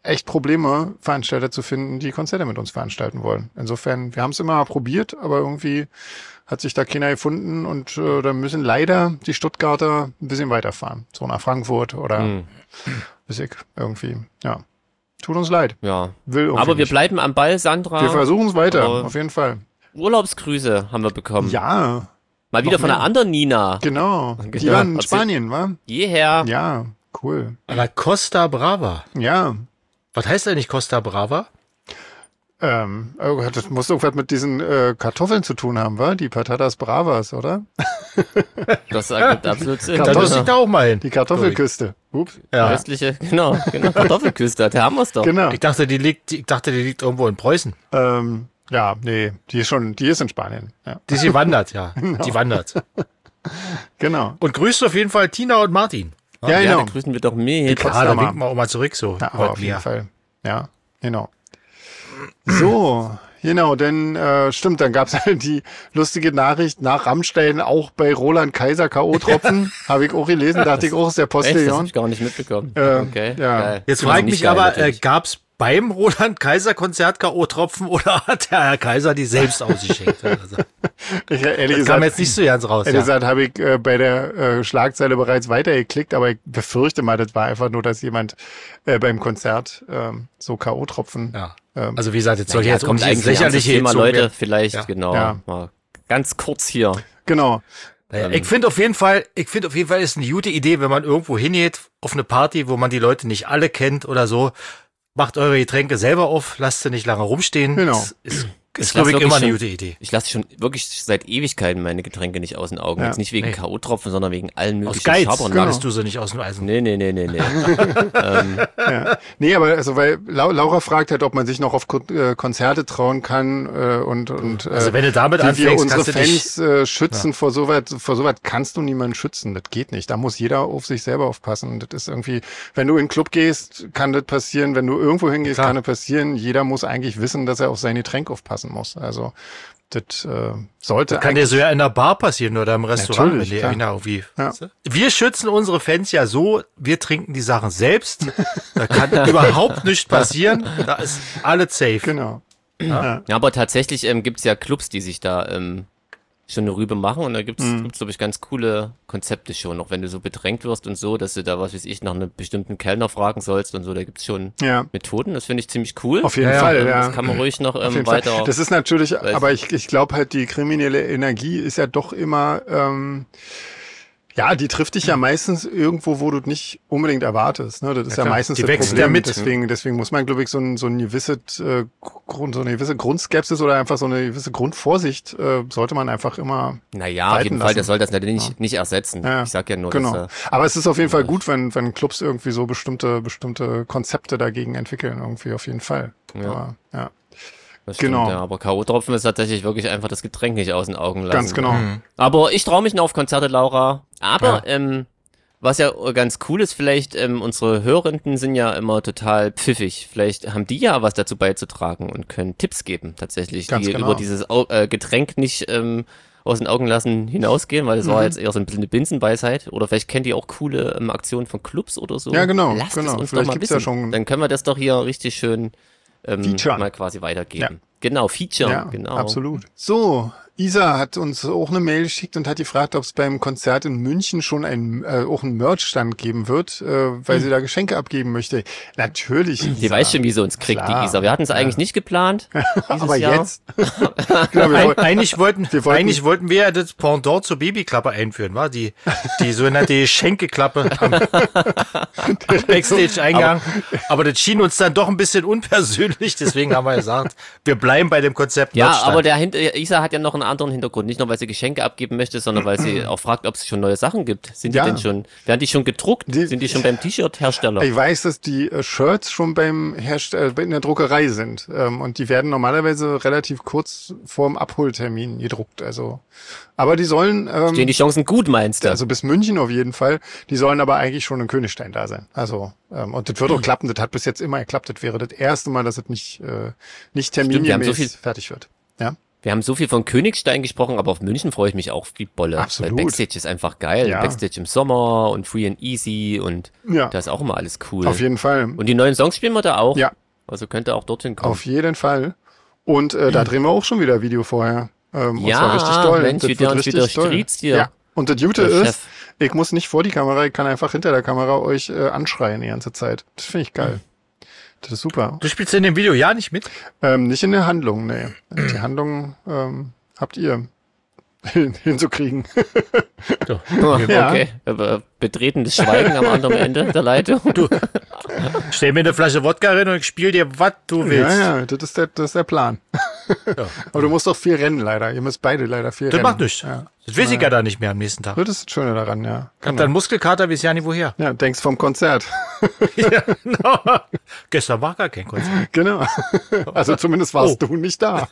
Speaker 2: echt Probleme, Veranstalter zu finden, die Konzerte mit uns veranstalten wollen. Insofern, wir haben es immer mal probiert, aber irgendwie hat sich da keiner gefunden und da müssen leider die Stuttgarter ein bisschen weiterfahren. So nach Frankfurt oder weiß ich, irgendwie. Ja. Tut uns leid.
Speaker 1: Ja.
Speaker 2: Aber
Speaker 1: wir bleiben am Ball, Sandra.
Speaker 2: Wir versuchen es weiter, auf jeden Fall.
Speaker 1: Urlaubsgrüße haben wir bekommen.
Speaker 2: Ja.
Speaker 1: Mal wieder von einer anderen Nina.
Speaker 2: Genau. Die waren in Spanien, wa?
Speaker 1: Jeher.
Speaker 2: Ja, cool.
Speaker 3: A la Costa Brava.
Speaker 2: Ja.
Speaker 3: Was heißt eigentlich Costa Brava?
Speaker 2: Das muss irgendwas mit diesen Kartoffeln zu tun haben, wa? Die Patatas Bravas, oder?
Speaker 1: Das ergibt absolut Sinn.
Speaker 3: Da muss ich da auch mal hin.
Speaker 2: Die Kartoffelküste. Ups.
Speaker 1: Ja. Östliche, genau, Kartoffelküste, da haben wir es doch.
Speaker 2: Genau.
Speaker 3: Ich dachte, die liegt irgendwo in Preußen.
Speaker 2: Ja, nee, die ist in Spanien. Ja.
Speaker 3: Die ist gewandert, ja. Genau. Die wandert.
Speaker 2: Genau.
Speaker 3: Und grüßt auf jeden Fall Tina und Martin.
Speaker 2: Ja, genau.
Speaker 1: Da grüßen wir doch mit.
Speaker 3: Ja, da winken wir auch mal zurück so.
Speaker 2: Ja, auf jeden Fall. Ja, genau. So, genau, denn stimmt, dann gab's halt die lustige Nachricht nach Rammstein auch bei Roland Kaiser K.O.-Tropfen. Habe ich auch gelesen, dachte ich auch, ist der Postillon.
Speaker 1: Das hab ich gar nicht mitbekommen. Okay,
Speaker 2: ja.
Speaker 1: Geil.
Speaker 3: Jetzt frage ich mich aber, gab's beim Roland Kaiser Konzert K.O.-Tropfen oder hat der Herr Kaiser die selbst ausgeschenkt? Also,
Speaker 2: ehrlich
Speaker 3: das kam jetzt nicht so ganz raus.
Speaker 2: Ehrlich gesagt habe ich bei der Schlagzeile bereits weitergeklickt, aber ich befürchte mal, das war einfach nur, dass jemand beim Konzert so K.O.-Tropfen.
Speaker 3: Ja. Also wie gesagt, jetzt soll jetzt
Speaker 1: kommt eigentlich
Speaker 3: lächerliche
Speaker 1: Thema, Leute, vielleicht, genau,
Speaker 2: ja.
Speaker 1: mal ganz kurz hier.
Speaker 2: Genau.
Speaker 3: Naja, ich finde auf jeden Fall ist eine gute Idee, wenn man irgendwo hingeht auf eine Party, wo man die Leute nicht alle kennt oder so. Macht eure Getränke selber auf, lasst sie nicht lange rumstehen.
Speaker 2: Genau.
Speaker 3: Ist glaube ich, immer eine gute Idee.
Speaker 1: Ich lasse schon wirklich seit Ewigkeiten meine Getränke nicht aus den Augen.
Speaker 2: Ja.
Speaker 1: Jetzt nicht wegen K.O.-Tropfen, sondern wegen allen möglichen
Speaker 3: Aus Geiz
Speaker 1: Schabernack.
Speaker 3: lässt du sie nicht aus dem Eisen.
Speaker 1: Nee.
Speaker 2: Ja. Nee, aber also weil Laura fragt halt, ob man sich noch auf Konzerte trauen kann und
Speaker 3: also wenn du damit
Speaker 2: wie wir
Speaker 3: anfängst,
Speaker 2: unsere
Speaker 3: kannst du
Speaker 2: Fans schützen vor so weit kannst du niemanden schützen. Das geht nicht. Da muss jeder auf sich selber aufpassen. Das ist irgendwie, wenn du in den Club gehst, kann das passieren. Wenn du irgendwo hingehst, kann das passieren. Jeder muss eigentlich wissen, dass er auf sein Getränk aufpassen muss. Also das sollte.
Speaker 3: Das kann dir so ja in der Bar passieren oder im Restaurant.
Speaker 2: Natürlich,
Speaker 3: wenn die
Speaker 2: klar.
Speaker 3: irgendwie,
Speaker 2: Ja.
Speaker 3: Wir schützen unsere Fans ja so, wir trinken die Sachen selbst. Da kann überhaupt nichts passieren. Da ist alles safe.
Speaker 2: Genau.
Speaker 1: Ja, aber tatsächlich gibt's ja Clubs, die sich da schon eine Rübe machen und da gibt's glaube ich, ganz coole Konzepte schon, auch wenn du so bedrängt wirst und so, dass du da, was weiß ich, nach einem bestimmten Kellner fragen sollst und so, da gibt's schon Methoden, das finde ich ziemlich cool.
Speaker 2: Auf jeden Fall, ja.
Speaker 1: Das kann man ruhig noch weiter...
Speaker 2: Fall. Das ist natürlich, aber ich glaube halt, die kriminelle Energie ist ja doch immer... Ja, die trifft dich ja meistens irgendwo, wo du nicht unbedingt erwartest. Ne? Das ist ja meistens
Speaker 3: die
Speaker 2: das
Speaker 3: Problem. Ja mit.
Speaker 2: Deswegen muss man, glaube ich, so eine gewisse Grundskepsis oder einfach so eine gewisse Grundvorsicht sollte man einfach immer.
Speaker 1: Naja, auf jeden Fall, der soll das natürlich nicht ersetzen.
Speaker 2: Ja.
Speaker 1: Ich sag ja nur,
Speaker 2: genau.
Speaker 1: dass
Speaker 2: aber es ist auf jeden Fall gut, wenn Clubs irgendwie so bestimmte Konzepte dagegen entwickeln, irgendwie auf jeden Fall.
Speaker 1: Ja.
Speaker 2: Aber, ja.
Speaker 1: Das stimmt,
Speaker 2: Genau.
Speaker 1: ja, aber K.O.-Tropfen ist tatsächlich wirklich einfach das Getränk nicht aus den Augen lassen.
Speaker 2: Ganz genau.
Speaker 1: Aber ich traue mich noch auf Konzerte, Laura. Aber was ja ganz cool ist, vielleicht unsere Hörenden sind ja immer total pfiffig. Vielleicht haben die ja was dazu beizutragen und können Tipps geben tatsächlich,
Speaker 2: Ganz
Speaker 1: die
Speaker 2: genau.
Speaker 1: über dieses Getränk nicht aus den Augen lassen hinausgehen, weil das war jetzt eher so ein bisschen eine Binsenweisheit. Oder vielleicht kennt ihr auch coole Aktionen von Clubs oder so.
Speaker 2: Ja, genau.
Speaker 1: Lasst es uns
Speaker 2: Vielleicht
Speaker 1: doch mal
Speaker 2: gibt's
Speaker 1: wissen.
Speaker 2: ja schon-
Speaker 1: Dann können wir das doch hier richtig schön
Speaker 2: Feature.
Speaker 1: mal quasi weitergeben.
Speaker 2: Ja.
Speaker 1: Genau, Feature,
Speaker 2: Ja,
Speaker 1: genau.
Speaker 2: absolut. So, Isa hat uns auch eine Mail geschickt und hat gefragt, ob es beim Konzert in München schon auch einen Merch-Stand geben wird, weil sie da Geschenke abgeben möchte. Natürlich, Isa.
Speaker 1: Die weiß schon, wie sie uns kriegt,
Speaker 2: Klar.
Speaker 1: die Isa. Wir hatten es eigentlich nicht geplant.
Speaker 2: Aber
Speaker 1: Jahr.
Speaker 2: jetzt. Genau, wir
Speaker 3: Eigentlich wollten
Speaker 2: wollten-
Speaker 3: wir ja das Pendant zur Babyklappe einführen, war die sogenannte Schenkeklappe am Backstage-Eingang. Aber das schien uns dann doch ein bisschen unpersönlich, deswegen haben wir gesagt, wir bleiben bei dem Konzept
Speaker 1: Ja,
Speaker 3: Merchstand.
Speaker 1: aber Isa hat ja noch einen anderen Hintergrund. Nicht nur, weil sie Geschenke abgeben möchte, sondern weil sie auch fragt, ob es schon neue Sachen gibt. Sind die
Speaker 2: Ja.
Speaker 1: denn schon, werden die schon gedruckt? Sind die schon beim T-Shirt-Hersteller?
Speaker 2: Ich weiß, dass die Shirts schon beim in der Druckerei sind. Und die werden normalerweise relativ kurz vorm Abholtermin gedruckt. Also, aber die sollen
Speaker 1: Stehen die Chancen gut, meinst du?
Speaker 2: also bis München auf jeden Fall. Die sollen aber eigentlich schon in Königstein da sein. Also und das wird auch klappen. Das hat bis jetzt immer geklappt. Das wäre das erste Mal, dass es nicht
Speaker 1: Stimmt, wir haben
Speaker 2: termingemäß
Speaker 1: so viel-
Speaker 2: fertig wird. Ja.
Speaker 1: Wir haben so viel von Königstein gesprochen, aber auf München freue ich mich auch wie Bolle.
Speaker 2: Absolut.
Speaker 1: Weil Backstage ist einfach geil.
Speaker 2: Ja.
Speaker 1: Backstage im Sommer und Free and Easy und
Speaker 2: Ja.
Speaker 1: da ist auch immer alles cool.
Speaker 2: Auf jeden Fall.
Speaker 1: Und die neuen Songs spielen wir da auch.
Speaker 2: Ja.
Speaker 1: Also könnte auch dorthin kommen.
Speaker 2: Auf jeden Fall. Und da drehen wir auch schon wieder Video vorher. Und zwar richtig doll.
Speaker 1: Mensch,
Speaker 2: Das
Speaker 1: wie der
Speaker 2: wird
Speaker 1: uns wieder
Speaker 2: richtig doll.
Speaker 1: striezt hier.
Speaker 2: Ja. Und das Gute
Speaker 1: Der
Speaker 2: ist,
Speaker 1: Chef.
Speaker 2: ich muss nicht vor die Kamera, ich kann einfach hinter der Kamera euch anschreien die ganze Zeit. Das finde ich geil. Das ist super.
Speaker 3: Du spielst in dem Video ja nicht mit?
Speaker 2: Nicht in der Handlung, nee. Die Handlung habt ihr hinzukriegen.
Speaker 3: So.
Speaker 2: Ja.
Speaker 1: Okay, aber betretenes Schweigen am anderen Ende der Leitung.
Speaker 3: Du, stell mir eine Flasche Wodka rein und ich spiel dir, was du willst.
Speaker 2: Ja, das ist der Plan.
Speaker 3: Ja.
Speaker 2: Aber du musst doch viel rennen, leider. Ihr müsst beide leider viel
Speaker 3: Das
Speaker 2: rennen.
Speaker 3: macht nichts.
Speaker 2: Ja.
Speaker 3: Das weiß ich ja da nicht mehr am nächsten Tag.
Speaker 2: Das ist das Schöne daran, ja.
Speaker 3: Ich hab dann Muskelkater, weiß ja nicht woher.
Speaker 2: Ja, denkst vom Konzert.
Speaker 3: Ja, genau. Gestern war gar kein Konzert.
Speaker 2: Genau. Also zumindest warst du nicht da.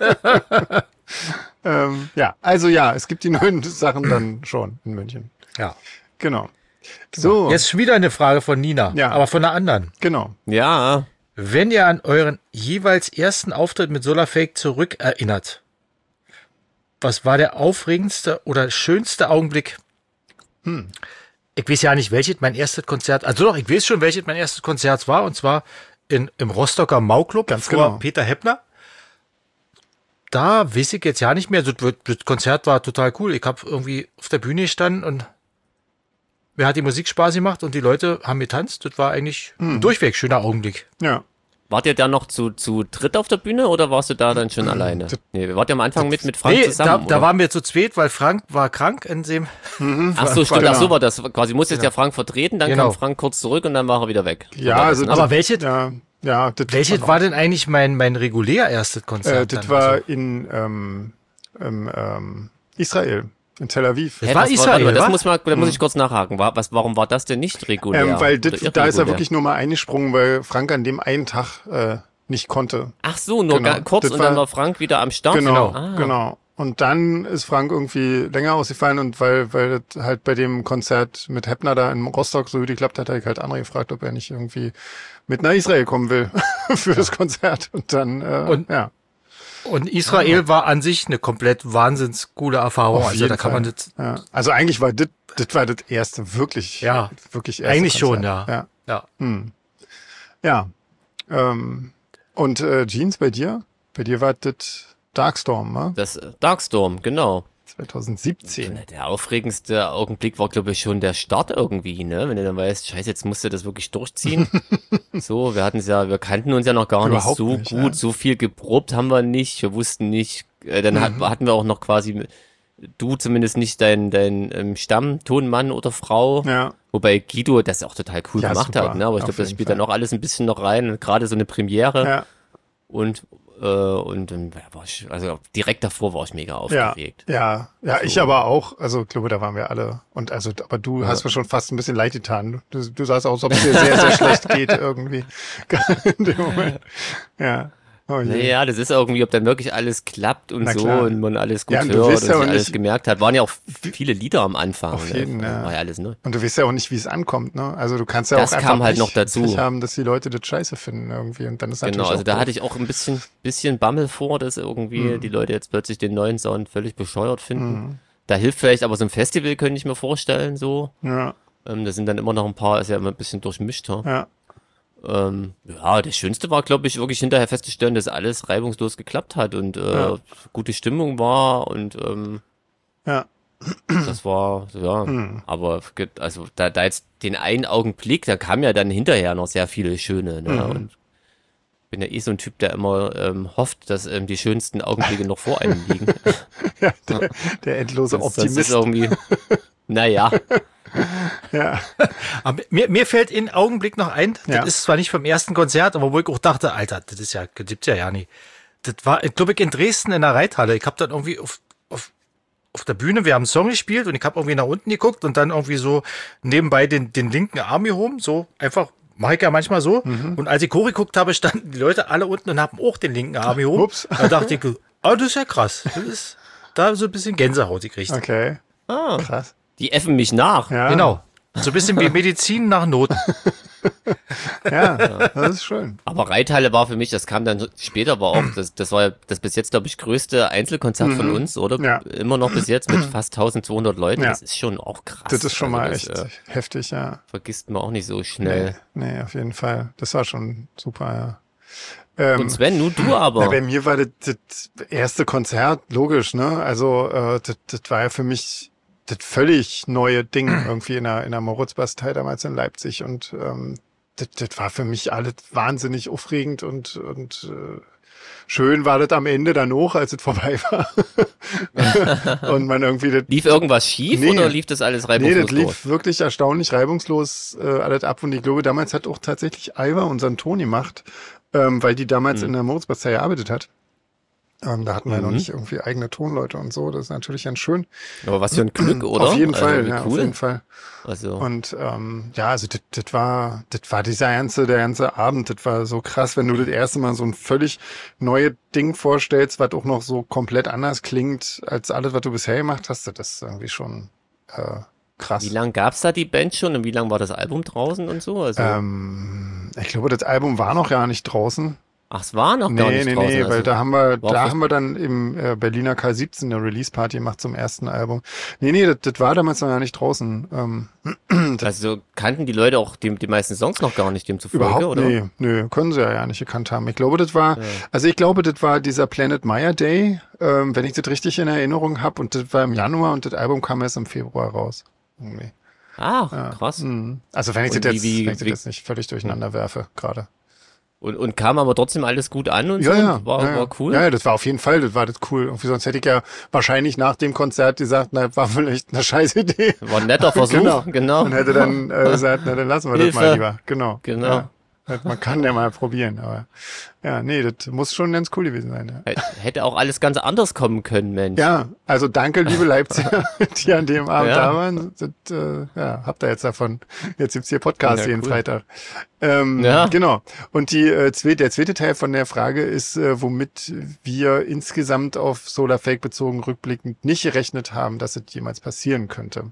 Speaker 2: Ja, also ja, es gibt die neuen Sachen dann schon in München.
Speaker 3: Ja.
Speaker 2: Genau. So,
Speaker 3: Jetzt schon wieder eine Frage von Nina,
Speaker 2: Ja.
Speaker 3: aber von einer anderen.
Speaker 2: genau.
Speaker 1: Ja,
Speaker 3: Wenn ihr an euren jeweils ersten Auftritt mit Solarfake zurückerinnert, was war der aufregendste oder schönste Augenblick? Ich weiß ja nicht, welches mein erstes Konzert, also doch, ich weiß schon, welches mein erstes Konzert war, und zwar im Rostocker Mau-Club
Speaker 2: Ganz
Speaker 3: vor
Speaker 2: genau.
Speaker 3: Peter Heppner. Da weiß ich jetzt ja nicht mehr, das Konzert war total cool. Ich habe irgendwie auf der Bühne gestanden und mir hat die Musik Spaß gemacht und die Leute haben getanzt. Das war eigentlich ein durchweg schöner Augenblick.
Speaker 2: Ja.
Speaker 1: wart ihr da noch zu dritt auf der Bühne oder warst du da dann schon alleine? Nee, wart ihr am Anfang mit Frank zusammen?
Speaker 3: Da waren wir zu zweit, weil Frank war krank in dem.
Speaker 1: Ach so, stimmt,
Speaker 2: Genau.
Speaker 1: ach so war das. Quasi musste jetzt ja Frank vertreten, dann
Speaker 3: Genau.
Speaker 1: kam Frank kurz zurück und dann war er wieder weg. So
Speaker 2: Ja,
Speaker 1: war
Speaker 2: also
Speaker 1: das, ne?
Speaker 3: Aber welches
Speaker 2: das
Speaker 3: war denn eigentlich mein regulär erstes Konzert?
Speaker 2: das
Speaker 3: dann?
Speaker 2: war
Speaker 3: Also,
Speaker 2: in Israel, in Tel Aviv.
Speaker 3: Das war Israel,
Speaker 1: warte mal,
Speaker 3: wa?
Speaker 1: da muss ich kurz nachhaken. Warum war das denn nicht regulär?
Speaker 2: Weil
Speaker 1: oder
Speaker 2: da ist er
Speaker 1: irregulär?
Speaker 2: wirklich nur mal eingesprungen, weil Frank an dem einen Tag nicht konnte.
Speaker 1: Ach so, nur
Speaker 2: Genau.
Speaker 1: kurz
Speaker 2: Das
Speaker 1: und dann
Speaker 2: war-
Speaker 1: war Frank wieder am Start?
Speaker 2: Genau,
Speaker 1: Ah.
Speaker 2: genau. Und dann ist Frank irgendwie länger ausgefallen und weil das halt bei dem Konzert mit Heppner da in Rostock so gut geklappt hat, habe ich halt André gefragt, ob er nicht irgendwie mit nach Israel kommen will für das Konzert. Und dann, ja.
Speaker 3: Und Israel war an sich eine komplett wahnsinns coole Erfahrung.
Speaker 2: Auf
Speaker 3: Also
Speaker 2: jeden
Speaker 3: da kann man
Speaker 2: Fall.
Speaker 3: das.
Speaker 2: Ja. Also eigentlich war das erste, wirklich erste
Speaker 3: Eigentlich schon,
Speaker 2: Konzert.
Speaker 3: ja. Ja.
Speaker 2: Ja. Und Jeans, bei dir? Bei dir war das Darkstorm, ne?
Speaker 1: Das Darkstorm, genau.
Speaker 2: 2017.
Speaker 1: Der aufregendste Augenblick war, glaube ich, schon der Start irgendwie, ne? Wenn du dann weißt, scheiße, jetzt musst du das wirklich durchziehen. So, wir kannten uns ja noch gar nicht
Speaker 2: Überhaupt
Speaker 1: so
Speaker 2: nicht,
Speaker 1: gut,
Speaker 2: ja.
Speaker 1: so viel geprobt haben wir nicht, wir wussten nicht, dann hatten wir auch noch quasi, du zumindest nicht dein Stammtonmann oder Frau.
Speaker 2: Ja.
Speaker 1: Wobei Guido das auch total cool
Speaker 2: Ja,
Speaker 1: gemacht
Speaker 2: super,
Speaker 1: hat, ne? Aber ich
Speaker 2: auf
Speaker 1: glaube, das
Speaker 2: jeden
Speaker 1: spielt
Speaker 2: Fall.
Speaker 1: dann auch alles ein bisschen noch rein, und gerade so eine Premiere.
Speaker 2: Ja.
Speaker 1: Und dann war ich, also direkt davor war ich mega aufgeregt.
Speaker 2: Ja, ich aber auch. Also ich glaube, da waren wir alle. Und also, aber du hast mir schon fast ein bisschen leid getan. Du sahst aus, als ob es dir sehr, sehr schlecht geht irgendwie. In dem Moment. Ja. Oh je.
Speaker 1: Naja, das ist irgendwie, ob dann wirklich alles klappt und
Speaker 2: Na
Speaker 1: so
Speaker 2: klar.
Speaker 1: und man alles gut
Speaker 2: Ja, und du
Speaker 1: hört und
Speaker 2: weißt
Speaker 1: sich
Speaker 2: ja auch
Speaker 1: alles
Speaker 2: nicht-
Speaker 1: gemerkt hat. Waren ja auch viele Lieder am Anfang.
Speaker 2: Auf
Speaker 1: Ne?
Speaker 2: jeden, ja.
Speaker 1: War ja alles neu.
Speaker 2: Und du weißt ja auch nicht, wie es ankommt, ne? Also du kannst ja
Speaker 1: Das
Speaker 2: auch einfach
Speaker 1: kam halt
Speaker 2: Pech-
Speaker 1: noch dazu.
Speaker 2: Pech haben, dass die Leute das scheiße finden irgendwie. Und dann ist natürlich
Speaker 1: Genau, also
Speaker 2: auch
Speaker 1: da
Speaker 2: doof.
Speaker 1: hatte ich auch ein bisschen Bammel vor, dass irgendwie die Leute jetzt plötzlich den neuen Sound völlig bescheuert finden. Da hilft vielleicht aber so ein Festival, könnte ich mir vorstellen, so.
Speaker 2: Ja,
Speaker 1: Da sind dann immer noch ein paar, ist ja immer ein bisschen durchmischt.
Speaker 2: ja.
Speaker 1: Ja, das Schönste war, glaube ich, wirklich hinterher festzustellen, dass alles reibungslos geklappt hat und gute Stimmung war und
Speaker 2: Ja.
Speaker 1: das war, ja, aber also da jetzt den einen Augenblick, da kam ja dann hinterher noch sehr viele schöne, ne? Und bin ja so ein Typ, der immer hofft, dass die schönsten Augenblicke noch vor einem liegen.
Speaker 2: Ja, der endlose
Speaker 1: Das ist
Speaker 2: Optimist.
Speaker 1: irgendwie, naja,
Speaker 2: Ja.
Speaker 3: Aber mir fällt in Augenblick noch ein,
Speaker 2: Ja.
Speaker 3: das ist zwar nicht vom ersten Konzert, aber wo ich auch dachte, Alter, das gibt's ja nicht. Das war, glaube ich, in Dresden in der Reithalle. Ich habe dann irgendwie auf der Bühne, wir haben einen Song gespielt und ich habe irgendwie nach unten geguckt und dann irgendwie so nebenbei den linken Arm gehoben, so einfach, mache ich ja manchmal so. Und als ich Chor geguckt habe, standen die Leute alle unten und haben auch den linken Arm gehoben.
Speaker 2: Ups.
Speaker 3: Da dachte ich, oh, das ist ja krass. Das ist da so ein bisschen Gänsehaut gekriegt.
Speaker 2: Okay. Krass.
Speaker 1: die äffen mich nach.
Speaker 2: Ja.
Speaker 3: Genau. So ein bisschen wie Medizin nach Noten.
Speaker 2: Ja, das ist schön.
Speaker 1: Aber Reithalle war für mich, das kam dann später, war auch, das war ja das bis jetzt, glaube ich, größte Einzelkonzert von uns, oder?
Speaker 2: Ja.
Speaker 1: Immer noch bis jetzt mit fast 1200 Leuten.
Speaker 2: Ja.
Speaker 1: Das ist schon auch krass.
Speaker 2: Das ist schon mal
Speaker 1: das,
Speaker 2: echt heftig, ja.
Speaker 1: vergisst man auch nicht so schnell.
Speaker 2: Nee, auf jeden Fall. Das war schon super, ja.
Speaker 1: Und Sven, du aber.
Speaker 2: Ja, bei mir war das erste Konzert, logisch, ne? Also das war ja für mich das völlig neue Ding irgendwie in der Moritzbastei damals in Leipzig und das war für mich alles wahnsinnig aufregend und schön war das am Ende dann auch, als es vorbei war. Und man irgendwie das,
Speaker 1: lief irgendwas schief oder lief das alles reibungslos?
Speaker 2: Nee, das lief wirklich erstaunlich reibungslos alles ab und ich glaube, damals hat auch tatsächlich Ivar unseren Ton gemacht, weil die damals in der Moritzbastei gearbeitet hat. Da hatten wir noch nicht irgendwie eigene Tonleute und so. Das ist natürlich ganz schön.
Speaker 1: Aber was für ein Glück, oder?
Speaker 2: Auf jeden Fall,
Speaker 1: cool.
Speaker 2: ja, auf jeden Fall.
Speaker 1: Also.
Speaker 2: Und ja, also das war der ganze Abend, das war so krass, wenn du das erste Mal so ein völlig neues Ding vorstellst, was auch noch so komplett anders klingt als alles, was du bisher gemacht hast. Das ist irgendwie schon krass.
Speaker 1: Wie lange gab's da die Band schon und wie lange war das Album draußen und so? Also
Speaker 2: ich glaube, das Album war noch gar nicht draußen.
Speaker 1: ach, es war noch gar nicht draußen.
Speaker 2: Nee,
Speaker 1: also
Speaker 2: weil da haben wir dann im Berliner K17 eine Release-Party gemacht zum ersten Album. Nee, das war damals noch gar nicht draußen.
Speaker 1: Also kannten die Leute auch die meisten Songs noch gar nicht demzufolge,
Speaker 2: Überhaupt,
Speaker 1: oder?
Speaker 2: Nee, können sie ja nicht gekannt haben. Ich glaube, das war dieser Planet Maya Day, wenn ich das richtig in Erinnerung habe, und das war im Januar und das Album kam erst im Februar raus. Irgendwie.
Speaker 1: Ah, krass.
Speaker 2: Also wenn ich
Speaker 1: Und
Speaker 2: das jetzt nicht völlig durcheinander werfe gerade.
Speaker 1: Und kam aber trotzdem alles gut an und so? War cool?
Speaker 2: Ja, das war auf jeden Fall, das cool. Irgendwie sonst hätte ich ja wahrscheinlich nach dem Konzert gesagt, na, war vielleicht eine scheiß Idee.
Speaker 1: War ein netter Versuch, genau.
Speaker 2: Und hätte dann gesagt, na, dann lassen wir das mal lieber. Genau.
Speaker 1: Ja.
Speaker 2: Man kann ja mal probieren, aber ja, nee, das muss schon ganz cool gewesen sein. Ja.
Speaker 1: Hätte auch alles ganz anders kommen können, Mensch.
Speaker 2: Ja, also danke, liebe Leipziger, die an dem Abend da waren. Habt ihr jetzt davon. Jetzt gibt's hier Podcast jeden Freitag. Genau. Und der zweite Teil von der Frage ist, womit wir insgesamt auf Solarfake bezogen rückblickend nicht gerechnet haben, dass es jemals passieren könnte.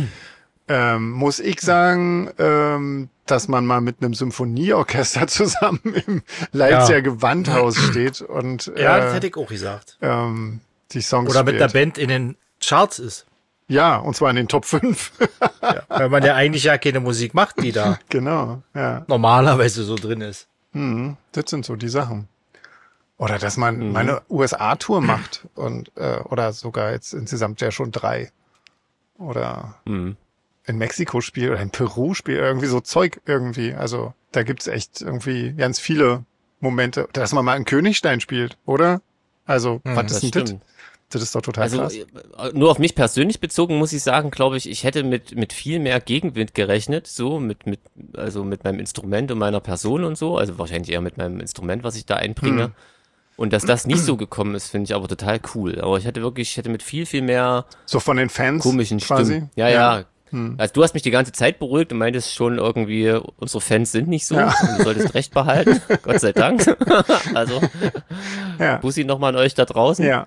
Speaker 2: Muss ich sagen, dass man mal mit einem Symphonieorchester zusammen im Leipziger Gewandhaus steht und
Speaker 3: das hätte ich auch gesagt.
Speaker 2: Die Songs
Speaker 3: oder
Speaker 2: spielt.
Speaker 3: mit der Band in den Charts ist.
Speaker 2: Ja, und zwar in den Top 5.
Speaker 3: Ja, weil man ja eigentlich ja keine Musik macht, die da
Speaker 2: genau, ja.
Speaker 3: normalerweise so drin ist.
Speaker 2: Das sind so die Sachen. Oder dass man meine USA-Tour macht und oder sogar jetzt insgesamt ja schon 3. Oder in Mexiko spielt oder in Peru spielt, irgendwie so Zeug irgendwie. Also da gibt's echt irgendwie ganz viele Momente, dass man mal in Königstein spielt, oder? Also, was ist denn das? Das ist doch total krass.
Speaker 1: Nur auf mich persönlich bezogen muss ich sagen, glaube ich, ich hätte mit viel mehr Gegenwind gerechnet, so mit meinem Instrument und meiner Person und so, also wahrscheinlich eher mit meinem Instrument, was ich da einbringe. Und dass das nicht so gekommen ist, finde ich aber total cool. Aber ich hätte mit viel, viel mehr
Speaker 2: so von den Fans
Speaker 1: komischen
Speaker 2: quasi?
Speaker 1: Stimmen. Ja. Also du hast mich die ganze Zeit beruhigt und meintest schon irgendwie, unsere Fans sind nicht so und du solltest Recht behalten. Gott sei Dank. Also Bussi nochmal an euch da draußen.
Speaker 2: Ja.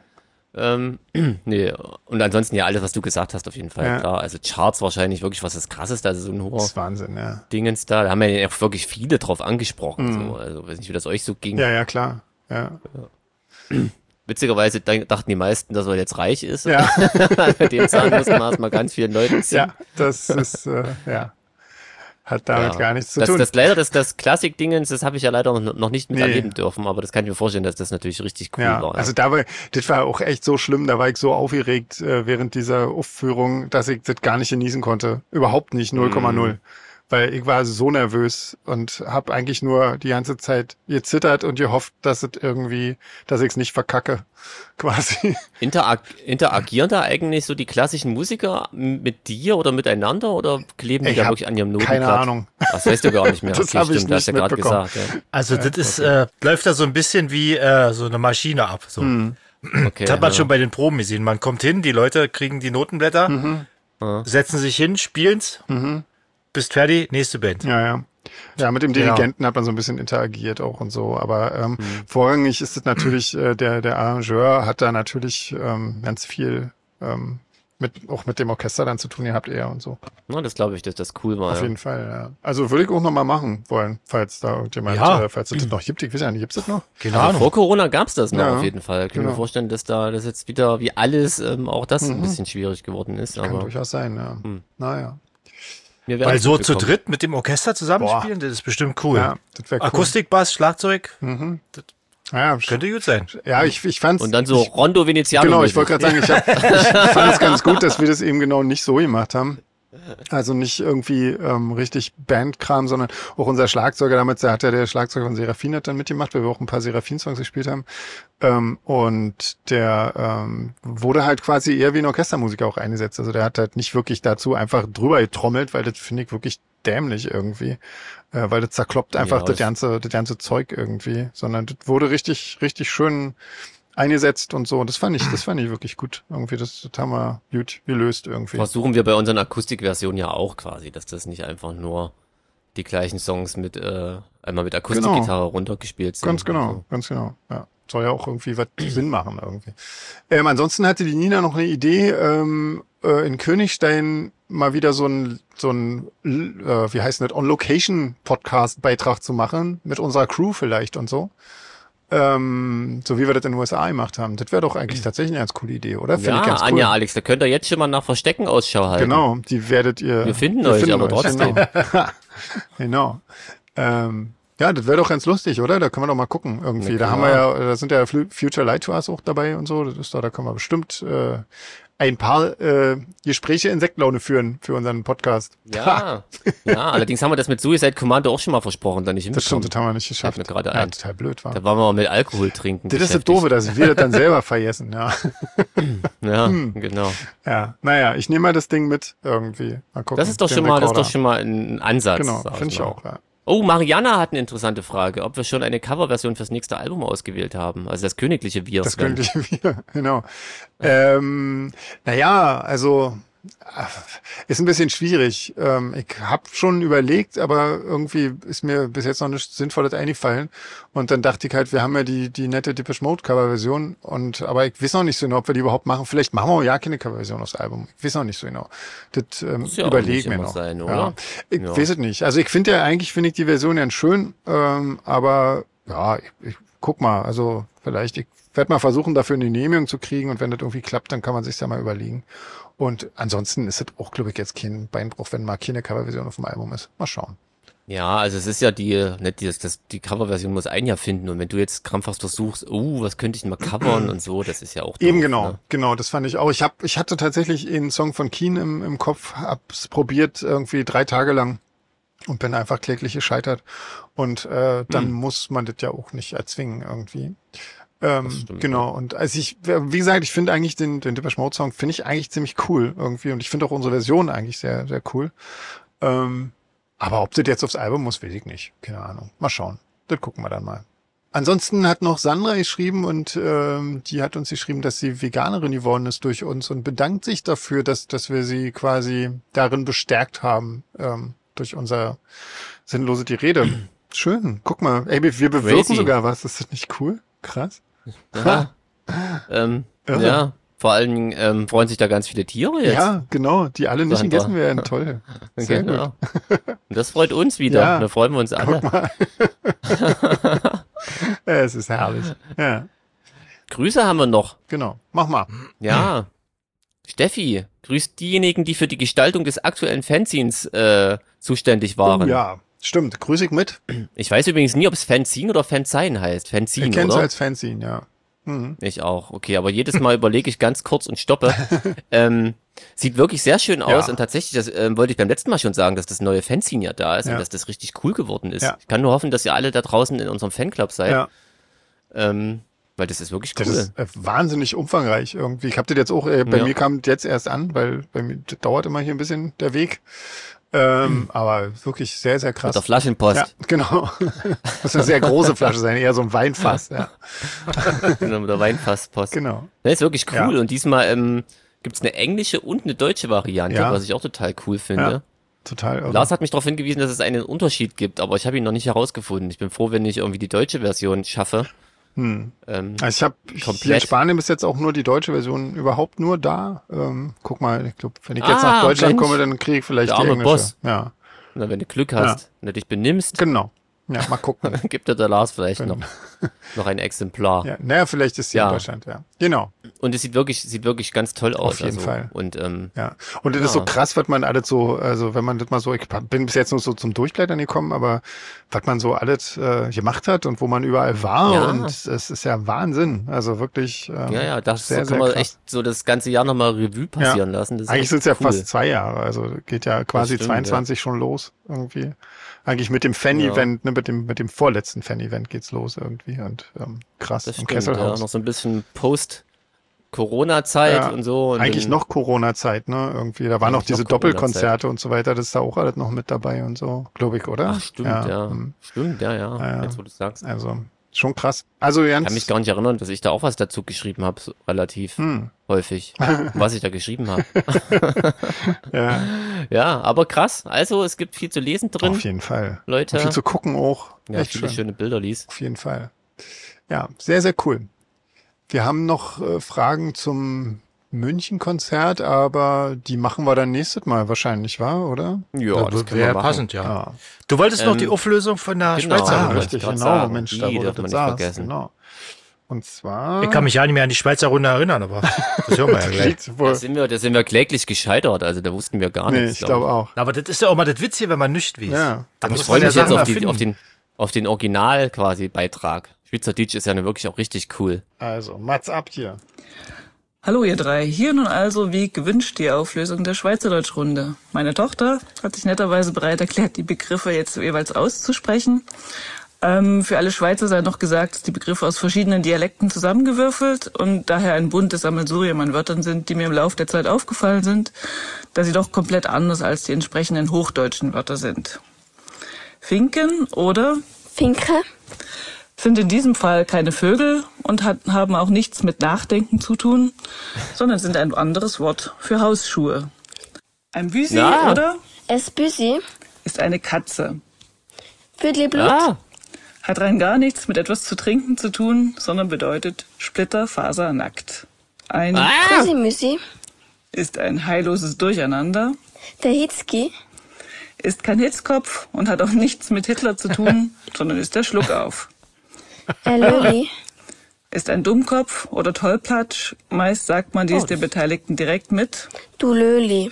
Speaker 1: Nee, und ansonsten ja alles, was du gesagt hast, auf jeden Fall, klar. Also Charts wahrscheinlich wirklich was das Krasseste, also so ein hoher
Speaker 2: Das ist Wahnsinn, ja.
Speaker 1: Dingens da haben ja auch wirklich viele drauf angesprochen. So. Also weiß nicht, wie das euch so ging.
Speaker 2: Ja, klar. Ja.
Speaker 1: Witzigerweise dachten die meisten, dass er jetzt reich ist.
Speaker 2: Ja.
Speaker 1: Mit dem Zahlenmaß mal ganz vielen Leuten ziehen.
Speaker 2: Ja, das ist, hat damit gar nichts zu tun.
Speaker 1: Das Klassik-Dingens, das habe ich ja leider noch nicht miterleben dürfen, aber das kann ich mir vorstellen, dass das natürlich richtig cool war. Ja.
Speaker 2: Also das war auch echt so schlimm, da war ich so aufgeregt während dieser Aufführung, dass ich das gar nicht genießen konnte. Überhaupt nicht, 0,0. Weil ich war so nervös und habe eigentlich nur die ganze Zeit gezittert und gehofft, dass ich es nicht verkacke, quasi.
Speaker 1: Interagieren da eigentlich so die klassischen Musiker mit dir oder miteinander oder kleben die da wirklich an ihrem Notenblatt?
Speaker 2: Keine Ahnung.
Speaker 1: Das weißt du gar nicht mehr.
Speaker 2: Das habe ich nicht
Speaker 1: gerade gesagt.
Speaker 2: gesagt.
Speaker 1: Ja.
Speaker 3: Also das ist läuft da so ein bisschen wie so eine Maschine ab. So.
Speaker 1: Okay,
Speaker 3: das hat man schon bei den Proben gesehen. Man kommt hin, die Leute kriegen die Notenblätter, setzen sich hin, spielen's. Bist fertig, nächste Band.
Speaker 2: Ja, mit dem Dirigenten hat man so ein bisschen interagiert auch und so, aber vorrangig ist es natürlich, der Arrangeur hat da natürlich ganz viel auch mit dem Orchester dann zu tun gehabt eher und so.
Speaker 1: Na, das glaube ich, dass das cool war.
Speaker 2: Auf jeden Fall, ja. Also würde ich auch nochmal machen wollen, falls da irgendjemand, falls es das noch gibt. Ich weiß ja nicht, gibt's das noch?
Speaker 1: Keine Ahnung. Vor Corona gab's das noch auf jeden Fall. Ich kann mir
Speaker 2: Genau.
Speaker 1: vorstellen, dass das jetzt wieder wie alles auch das ein bisschen schwierig geworden ist.
Speaker 2: Kann durchaus sein, ja. Naja.
Speaker 3: Weil so zu dritt mit dem Orchester zusammenspielen, das ist bestimmt cool.
Speaker 2: Ja, das wäre cool.
Speaker 3: Akustikbass, Schlagzeug,
Speaker 2: Ja,
Speaker 3: könnte gut sein.
Speaker 2: Ja, ich fand's.
Speaker 1: Und dann so Rondo Veneziano.
Speaker 2: Genau, ich wollte gerade sagen, ich fand es ganz gut, dass wir das eben genau nicht so gemacht haben. Also nicht irgendwie richtig Bandkram, sondern auch unser Schlagzeuger damals, der Schlagzeuger von Seraphin hat dann mitgemacht, weil wir auch ein paar Seraphin-Songs gespielt haben. Und der wurde halt quasi eher wie ein Orchestermusiker auch eingesetzt. Also der hat halt nicht wirklich dazu einfach drüber getrommelt, weil das finde ich wirklich dämlich irgendwie. Weil das zerkloppt einfach das ganze Zeug irgendwie. Sondern das wurde richtig, richtig schön eingesetzt und so. Und das fand ich wirklich gut. Irgendwie, das haben wir gut gelöst irgendwie.
Speaker 1: Versuchen wir bei unseren Akustikversionen ja auch quasi, dass das nicht einfach nur die gleichen Songs mit einmal mit Akustikgitarre runtergespielt sind.
Speaker 2: Ganz genau. Ja. Soll ja auch irgendwie was Sinn machen irgendwie. Ansonsten hatte die Nina noch eine Idee, in Königstein mal wieder so ein wie heißt das, On-Location-Podcast-Beitrag zu machen, mit unserer Crew vielleicht und so. So wie wir das in den USA gemacht haben. Das wäre doch eigentlich tatsächlich eine ganz coole Idee, oder? Finde ich ganz cool.
Speaker 1: Anja, Alex, da könnt ihr jetzt schon mal nach Verstecken Ausschau halten.
Speaker 2: Genau, die werdet ihr.
Speaker 1: Wir finden euch, aber trotzdem.
Speaker 2: Genau. Ja, das wäre doch ganz lustig, oder? Da können wir doch mal gucken irgendwie. Da haben wir da sind ja Future Light Tours auch dabei und so. Das ist da können wir bestimmt ein paar Gespräche in Sektlaune führen für unseren Podcast.
Speaker 1: Ja, allerdings haben wir das mit Suicide Commando auch schon mal versprochen, dann nicht
Speaker 2: Das stimmt, das haben wir nicht geschafft.
Speaker 1: Mir gerade ein.
Speaker 2: Total blöd war.
Speaker 1: Da waren wir mal mit Alkohol trinken.
Speaker 2: Das ist das Doofe, dass wir das dann selber vergessen, ja.
Speaker 1: Ja, genau.
Speaker 2: Ja, naja, ich nehme mal das Ding mit irgendwie. Mal gucken.
Speaker 1: Das ist doch schon mal ein Ansatz.
Speaker 2: Genau, finde ich auch, ja.
Speaker 1: Oh, Mariana hat eine interessante Frage, ob wir schon eine Coverversion fürs nächste Album ausgewählt haben. Also das königliche Wir.
Speaker 2: Das königliche Wir, genau. Naja, also ist ein bisschen schwierig. Ich habe schon überlegt, aber irgendwie ist mir bis jetzt noch nichts Sinnvolles eingefallen. Und dann dachte ich halt, wir haben ja die nette Depeche Mode Coverversion. Aber ich weiß noch nicht so genau, ob wir die überhaupt machen. Vielleicht machen wir auch ja keine Coverversion aufs Album. Ich weiß noch nicht so genau. Das überlegen wir noch.
Speaker 1: Sein, oder?
Speaker 2: Ja. Ich weiß es nicht. Also finde ich die Version ganz schön. Aber ja, ich guck mal. Also vielleicht, ich werde mal versuchen, dafür eine Genehmigung zu kriegen. Und wenn das irgendwie klappt, dann kann man sich ja mal überlegen. Und ansonsten ist es auch, glaube ich, jetzt kein Beinbruch, wenn mal keine Coverversion auf dem Album ist. Mal schauen.
Speaker 1: Ja, also es ist ja die Coverversion muss ein Jahr finden. Und wenn du jetzt krampfhaft versuchst, was könnte ich denn mal covern und so, das ist ja auch doof,
Speaker 2: eben genau,
Speaker 1: ne?
Speaker 2: Genau, das fand ich auch. Ich hatte tatsächlich einen Song von Keen im Kopf, hab's probiert irgendwie 3 Tage lang und bin einfach kläglich gescheitert. Und dann muss man das ja auch nicht erzwingen irgendwie. Genau, und wie gesagt, ich finde eigentlich den Depeche Mode Song finde ich eigentlich ziemlich cool irgendwie und ich finde auch unsere Version eigentlich sehr, sehr cool. Aber ob das jetzt aufs Album muss, weiß ich nicht. Keine Ahnung. Mal schauen. Das gucken wir dann mal. Ansonsten hat noch Sandra geschrieben und die hat uns geschrieben, dass sie Veganerin geworden ist durch uns und bedankt sich dafür, dass wir sie quasi darin bestärkt haben durch unser sinnlose die Rede. Schön, guck mal. Ey, wir bewirken sogar was. Ist das nicht cool? Krass.
Speaker 1: Ja. Ja, vor allen Dingen freuen sich da ganz viele Tiere jetzt.
Speaker 2: Ja, genau, die alle nicht gegessen werden. Toll. Sehr gut.
Speaker 1: Und das freut uns wieder.
Speaker 2: Ja.
Speaker 1: Da freuen wir uns alle.
Speaker 2: Guck mal. Es ist herrlich. Ja,
Speaker 1: Grüße haben wir noch.
Speaker 2: genau. Mach mal.
Speaker 1: Ja. Steffi grüßt diejenigen, die für die Gestaltung des aktuellen Fanzines zuständig waren.
Speaker 2: Oh, ja, stimmt. Grüß ich mit.
Speaker 1: Ich weiß übrigens nie, ob es Fanzine oder Fanzine heißt. Fanzine,
Speaker 2: Ich kenne es
Speaker 1: oder?
Speaker 2: als Fanzine, ja. Mhm.
Speaker 1: Ich auch. Okay, aber jedes Mal überlege ich ganz kurz und stoppe. Sieht wirklich sehr schön aus
Speaker 2: Ja.
Speaker 1: und tatsächlich, das wollte ich beim letzten Mal schon sagen, dass das neue Fanzine ja da ist
Speaker 2: Ja.
Speaker 1: und dass das richtig cool geworden ist.
Speaker 2: Ja.
Speaker 1: Ich kann nur hoffen, dass ihr alle da draußen in unserem Fanclub seid,
Speaker 2: Ja,
Speaker 1: weil das ist wirklich cool.
Speaker 2: das ist wahnsinnig umfangreich irgendwie. Ich habe das jetzt auch, bei
Speaker 1: Ja.
Speaker 2: mir kam das jetzt erst an, weil bei mir das dauert immer hier ein bisschen der Weg. Aber wirklich sehr, sehr krass.
Speaker 1: Mit der Flaschenpost.
Speaker 2: Ja, genau. Muss eine sehr große Flasche sein, eher so ein Weinfass. Ja,
Speaker 1: Genau, mit der Weinfasspost.
Speaker 2: genau.
Speaker 1: Das ist wirklich cool
Speaker 2: Ja.
Speaker 1: und diesmal gibt's eine englische und eine deutsche Variante,
Speaker 2: Ja.
Speaker 1: was ich auch total cool finde.
Speaker 2: Ja. Total irre.
Speaker 1: Lars hat mich darauf hingewiesen, dass es einen Unterschied gibt, aber ich habe ihn noch nicht herausgefunden. Ich bin froh, wenn ich irgendwie die deutsche Version schaffe.
Speaker 2: Also ich habe hier in Spanien bis jetzt auch nur die deutsche Version überhaupt nur da. Guck mal, ich glaube, wenn ich jetzt nach Deutschland komme, dann kriege ich vielleicht die englische.
Speaker 1: Boss.
Speaker 2: Ja.
Speaker 1: Na, wenn du Glück hast, wenn du dich benimmst,
Speaker 2: Genau. Ja, mal gucken.
Speaker 1: dann gibt dir der Lars vielleicht noch ein Exemplar.
Speaker 2: Ja, naja, vielleicht ist sie in Deutschland, ja. Genau.
Speaker 1: Und es sieht wirklich ganz toll aus.
Speaker 2: Auf jeden Fall.
Speaker 1: Und,
Speaker 2: ja. Und das ist so krass, was man alles so, also wenn man das mal so, ich bin bis jetzt nur so zum Durchblättern gekommen, aber was man so alles gemacht hat und wo man überall war und es ist ja Wahnsinn. Also wirklich
Speaker 1: das
Speaker 2: sehr,
Speaker 1: kann man
Speaker 2: sehr krass.
Speaker 1: echt so das ganze Jahr nochmal Revue passieren lassen. Das ist
Speaker 2: eigentlich sind es ja
Speaker 1: cool.
Speaker 2: fast 2 Jahre, also geht ja quasi
Speaker 1: stimmt,
Speaker 2: 22 schon los irgendwie. Eigentlich mit dem Fan-Event, ne, mit dem vorletzten Fan-Event geht's los irgendwie und krass.
Speaker 1: Das
Speaker 2: im
Speaker 1: stimmt,
Speaker 2: Kesselhaus.
Speaker 1: noch so ein bisschen Post-Corona-Zeit und so. Und
Speaker 2: eigentlich
Speaker 1: dann,
Speaker 2: noch Corona-Zeit, ne? Irgendwie. Da waren noch diese
Speaker 1: noch Corona-Zeit.
Speaker 2: Doppelkonzerte und so weiter, das ist da auch alles noch mit dabei und so, glaube ich, oder?
Speaker 1: Ach, stimmt, ja. Stimmt, ja. Jetzt, wo du sagst.
Speaker 2: Also, schon krass. Also,
Speaker 1: Ich kann mich gar nicht erinnern, dass ich da auch was dazu geschrieben habe, so relativ häufig, was ich da geschrieben habe. Ja, aber krass. Also, es gibt viel zu lesen drin.
Speaker 2: Auf jeden Fall.
Speaker 1: Leute.
Speaker 2: Und viel zu gucken auch.
Speaker 1: Ja,
Speaker 2: echt
Speaker 1: viele
Speaker 2: schön.
Speaker 1: schöne Bilder liest.
Speaker 2: Auf jeden Fall. Ja, sehr, sehr cool. Wir haben noch Fragen zum München-Konzert, aber die machen wir dann nächstes Mal wahrscheinlich, oder?
Speaker 1: Ja, das können wir
Speaker 3: wäre
Speaker 1: machen.
Speaker 3: passend, ja. Du wolltest noch die Auflösung von der
Speaker 1: genau.
Speaker 3: Schweizer
Speaker 1: Ah,
Speaker 3: Runde.
Speaker 2: richtig,
Speaker 1: grad
Speaker 2: genau.
Speaker 1: sagen.
Speaker 2: Mensch,
Speaker 1: Die
Speaker 2: da wurde
Speaker 1: darf man
Speaker 2: das
Speaker 1: nicht
Speaker 2: saß.
Speaker 1: vergessen.
Speaker 2: Genau. Und zwar...
Speaker 3: Ich kann mich ja nicht mehr an die Schweizer Runde erinnern, aber das hören wir ja gleich.
Speaker 2: Liegt wohl-
Speaker 1: Da sind wir kläglich gescheitert, also da wussten wir gar
Speaker 2: Nee,
Speaker 1: nichts.
Speaker 2: ich glaube auch.
Speaker 3: Aber das ist ja auch mal das Witz hier, wenn man nichts weiß.
Speaker 2: Ja.
Speaker 3: Da
Speaker 1: Ich
Speaker 3: muss
Speaker 1: freue
Speaker 3: man ja
Speaker 1: mich jetzt
Speaker 3: Sachen erfinden.
Speaker 1: auf den Original quasi Beitrag. Schweizerdeutsch ist ja wirklich auch richtig cool.
Speaker 2: Also, Mats ab hier.
Speaker 4: Hallo ihr drei, hier nun also wie gewünscht die Auflösung der Schweizerdeutsch-Runde. Meine Tochter hat sich netterweise bereit erklärt, die Begriffe jetzt jeweils auszusprechen. Für alle Schweizer sei noch gesagt, dass die Begriffe aus verschiedenen Dialekten zusammengewürfelt und daher ein buntes Sammelsurium an Wörtern sind, die mir im Laufe der Zeit aufgefallen sind, da sie doch komplett anders als die entsprechenden hochdeutschen Wörter sind. Finken oder
Speaker 5: Finke,
Speaker 4: sind in diesem Fall keine Vögel und haben auch nichts mit Nachdenken zu tun, sondern sind ein anderes Wort für Hausschuhe. Ein Büsi,
Speaker 1: Na.
Speaker 4: oder?
Speaker 5: es Büsi,
Speaker 4: Ist eine Katze.
Speaker 5: Büdliblut,
Speaker 4: Hat rein gar nichts mit etwas zu trinken zu tun, sondern bedeutet splitterfasernackt. Ein
Speaker 5: Krüsimüsi,
Speaker 4: ist ein heilloses Durcheinander,
Speaker 5: der Hitzki,
Speaker 4: ist kein Hitzkopf und hat auch nichts mit Hitler zu tun, sondern ist der Schluckauf.
Speaker 5: Löli,
Speaker 4: Ist ein Dummkopf oder Tollpatsch, meist sagt man dies den Beteiligten direkt mit
Speaker 5: du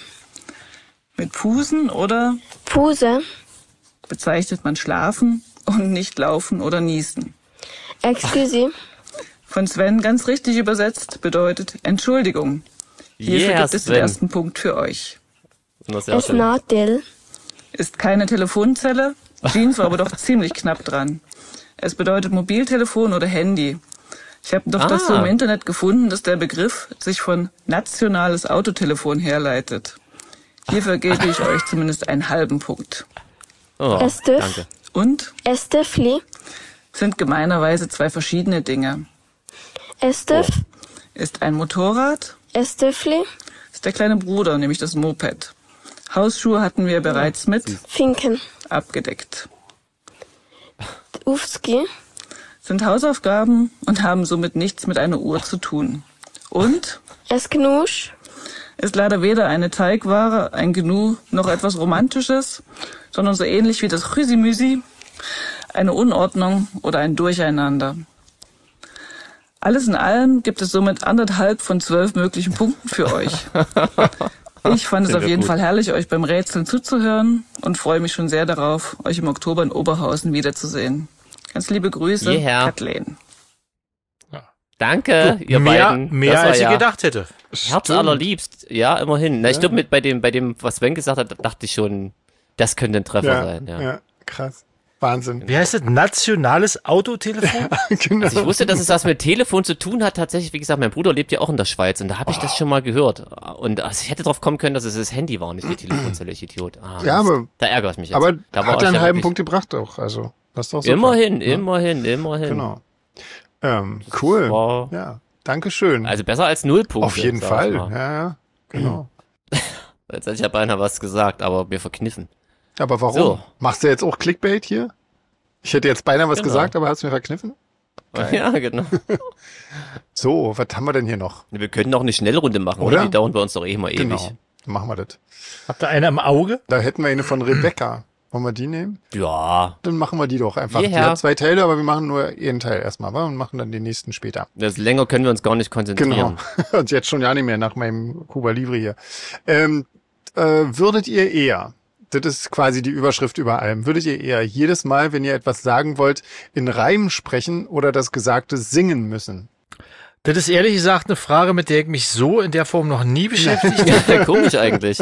Speaker 4: Pusen oder
Speaker 5: Puse,
Speaker 4: bezeichnet man Schlafen und nicht Laufen oder Niesen.
Speaker 5: Excuse,
Speaker 4: Von Sven ganz richtig übersetzt bedeutet Entschuldigung. Hierfür gibt es den ersten Punkt für euch.
Speaker 5: es Nadel,
Speaker 4: Ist keine Telefonzelle, Jeans war aber doch ziemlich knapp dran. Es bedeutet Mobiltelefon oder Handy. Ich habe doch das so im Internet gefunden, dass der Begriff sich von nationales Autotelefon herleitet. Hierfür gebe ich euch zumindest einen halben Punkt.
Speaker 1: Oh,
Speaker 5: Estef.
Speaker 1: danke.
Speaker 4: Und
Speaker 5: Estefli,
Speaker 4: sind gemeinerweise zwei verschiedene Dinge.
Speaker 5: Estef,
Speaker 4: Ist ein Motorrad,
Speaker 5: Estefli,
Speaker 4: ist der kleine Bruder, nämlich das Moped. Hausschuhe hatten wir bereits mit
Speaker 5: Finken,
Speaker 4: abgedeckt.
Speaker 5: Ufski,
Speaker 4: Sind Hausaufgaben und haben somit nichts mit einer Uhr zu tun. Und
Speaker 5: es Gnusch,
Speaker 4: ist leider weder eine Teigware, ein Gnu, noch etwas Romantisches, sondern so ähnlich wie das Rüsimüsi, eine Unordnung oder ein Durcheinander. Alles in allem gibt es somit 1,5 von 12 möglichen Punkten für euch. Ich fand es auf jeden Fall herrlich, euch beim Rätseln zuzuhören und freue mich schon sehr darauf, euch im Oktober in Oberhausen wiederzusehen. Ganz liebe Grüße,
Speaker 1: Yeah.
Speaker 4: Kathleen.
Speaker 1: Danke, ihr
Speaker 3: Mehr
Speaker 1: beiden. Das war
Speaker 3: als ich
Speaker 1: ja
Speaker 3: gedacht hätte.
Speaker 1: Herzallerliebst. Ja, immerhin. Na, ich glaube, bei dem, was Sven gesagt hat, dachte ich schon, das könnte ein Treffer sein. Ja.
Speaker 2: Krass. Wahnsinn.
Speaker 3: Wie heißt das? Nationales Autotelefon?
Speaker 2: Genau.
Speaker 1: Also ich wusste, dass es was mit Telefon zu tun hat. Tatsächlich, wie gesagt, mein Bruder lebt ja auch in der Schweiz und da habe ich das schon mal gehört. Und also ich hätte drauf kommen können, dass es das Handy war und nicht die Telefonzelle, ich Idiot.
Speaker 2: Ja,
Speaker 1: Mist.
Speaker 2: aber-
Speaker 1: Da ärgere ich mich jetzt.
Speaker 2: Aber
Speaker 1: Da war
Speaker 2: hat
Speaker 1: ich
Speaker 2: er einen
Speaker 1: ja
Speaker 2: halben
Speaker 1: wirklich-
Speaker 2: Punkt gebracht auch, also. Das ist doch super.
Speaker 1: Immerhin.
Speaker 2: Genau. Cool.
Speaker 1: war-
Speaker 2: Ja. Dankeschön.
Speaker 1: Also besser als 0 Punkte.
Speaker 2: Auf jeden
Speaker 1: sag ich
Speaker 2: Fall.
Speaker 1: mal.
Speaker 2: Ja, genau.
Speaker 1: Jetzt hätte ich ja beinahe was gesagt, aber mir verkniffen.
Speaker 2: Aber warum?
Speaker 1: So.
Speaker 2: Machst du jetzt auch Clickbait hier? Ich hätte jetzt beinahe was
Speaker 1: Genau.
Speaker 2: gesagt, aber hast du mir verkniffen?
Speaker 1: Ja, genau.
Speaker 2: So, was haben wir denn hier noch?
Speaker 1: Wir könnten auch eine Schnellrunde machen,
Speaker 2: Oder?
Speaker 1: oder? Die dauern bei uns doch immer ewig.
Speaker 2: Genau, machen wir das.
Speaker 3: Habt ihr eine im Auge?
Speaker 2: Da hätten wir eine von Rebecca. Wollen wir die nehmen?
Speaker 1: Ja,
Speaker 2: Dann machen wir die doch einfach. Die
Speaker 1: Yeah.
Speaker 2: hat 2 Teile, aber wir machen nur einen Teil erstmal, wa? Und machen dann den nächsten später.
Speaker 1: das länger können wir uns gar nicht konzentrieren.
Speaker 2: Genau. Und jetzt schon ja nicht mehr nach meinem Cuba Libre hier. Würdet ihr eher, das ist quasi die Überschrift über allem, würdet ihr eher jedes Mal, wenn ihr etwas sagen wollt, in Reim sprechen oder das Gesagte singen müssen?
Speaker 3: Das ist ehrlich gesagt eine Frage, mit der ich mich so in der Form noch nie beschäftigt habe.
Speaker 1: Ja, komisch eigentlich.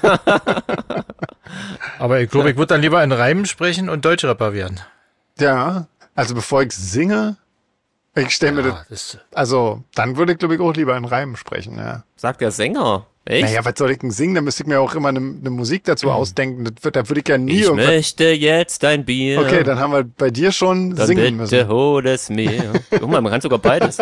Speaker 3: Aber ich glaube, ich würde dann lieber in Reimen sprechen und Deutschrapper werden.
Speaker 2: Ja, also bevor ich singe, ich stelle mir das, also dann würde ich glaube ich auch lieber in Reimen sprechen, ja.
Speaker 1: Sagt der Sänger. Echt?
Speaker 2: Naja, was soll ich denn singen? Da müsste ich mir auch immer eine Musik dazu ausdenken. Da würde ich ja nie
Speaker 1: Ich
Speaker 2: irgendwas...
Speaker 1: möchte jetzt ein Bier.
Speaker 2: Okay, dann haben wir bei dir schon
Speaker 1: Dann
Speaker 2: singen
Speaker 1: bitte
Speaker 2: müssen.
Speaker 1: hol es mir. Guck mal, man kann sogar beides.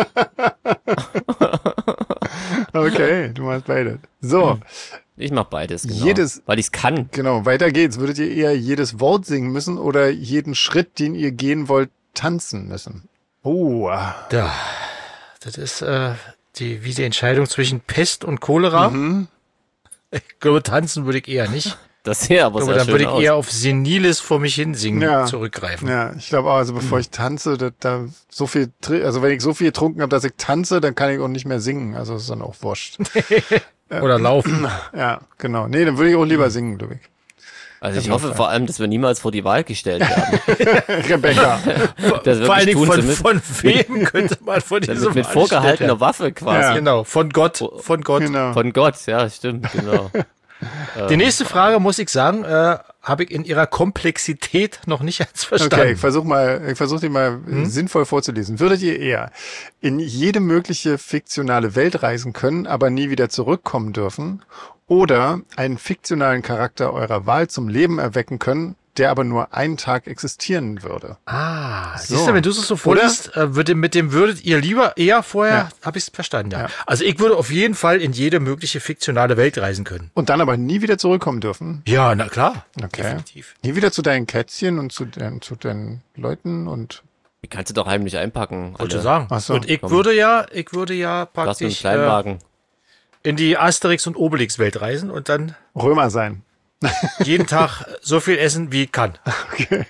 Speaker 2: Okay, du machst beides. So,
Speaker 1: Ich mach beides, genau.
Speaker 2: Jedes-
Speaker 1: Weil ich's kann.
Speaker 2: genau, weiter geht's. Würdet ihr eher jedes Wort singen müssen oder jeden Schritt, den ihr gehen wollt, tanzen müssen? Oh,
Speaker 3: Ja, das ist wie die Entscheidung zwischen Pest und Cholera. Ich glaube, tanzen würde ich eher nicht.
Speaker 1: Das sieht aber
Speaker 3: Ich glaube,
Speaker 1: sehr
Speaker 3: dann
Speaker 1: schön
Speaker 3: würde ich
Speaker 1: aus.
Speaker 3: eher auf seniles vor mich hin singen
Speaker 2: Ja.
Speaker 3: zurückgreifen.
Speaker 2: ja, ich glaube auch, also bevor ich tanze, da so viel, also wenn ich so viel getrunken habe, dass ich tanze, dann kann ich auch nicht mehr singen. Also ist dann auch wurscht.
Speaker 3: Oder laufen.
Speaker 2: Ja, genau. Nee, dann würde ich auch lieber singen, glaube ich.
Speaker 1: Also ich hoffe vor allem, dass wir niemals vor die Wahl gestellt werden.
Speaker 2: Rebecca.
Speaker 1: Das
Speaker 3: Vor allen
Speaker 1: wirklich
Speaker 3: Dingen
Speaker 1: tun zu müssen.
Speaker 3: von wem könnte man von diesem
Speaker 1: Mit vorgehaltener Waffe quasi.
Speaker 2: Ja.
Speaker 3: Genau, von Gott. Von Gott.
Speaker 2: Genau.
Speaker 1: Von Gott, ja, stimmt, genau.
Speaker 3: Die nächste Frage, muss ich sagen, habe ich in ihrer Komplexität noch nicht ganz verstanden.
Speaker 2: Okay, ich versuche die mal sinnvoll vorzulesen. Würdet ihr eher in jede mögliche fiktionale Welt reisen können, aber nie wieder zurückkommen dürfen? Oder einen fiktionalen Charakter eurer Wahl zum Leben erwecken können, der aber nur einen Tag existieren würde?
Speaker 3: Siehst du, wenn du es so vorliest, würdet ihr lieber eher vorher,
Speaker 2: Ja.
Speaker 3: habe ich es verstanden, ja.
Speaker 2: Ja.
Speaker 3: Also ich würde auf jeden Fall in jede mögliche fiktionale Welt reisen können.
Speaker 2: Und dann aber nie wieder zurückkommen dürfen?
Speaker 3: Ja, na klar.
Speaker 2: Okay.
Speaker 3: Definitiv.
Speaker 2: Nie wieder zu deinen Kätzchen und zu den Leuten und...
Speaker 1: Die kannst du doch heimlich einpacken.
Speaker 3: Wollte
Speaker 1: alle.
Speaker 3: sagen.
Speaker 2: Ach so,
Speaker 3: und ich
Speaker 1: komm.
Speaker 3: würde ja
Speaker 1: Du hast einen
Speaker 3: praktisch
Speaker 1: Kleinwagen.
Speaker 3: in die Asterix und Obelix Welt reisen und dann
Speaker 2: Römer sein.
Speaker 3: jeden Tag so viel essen, wie ich kann.
Speaker 2: Okay.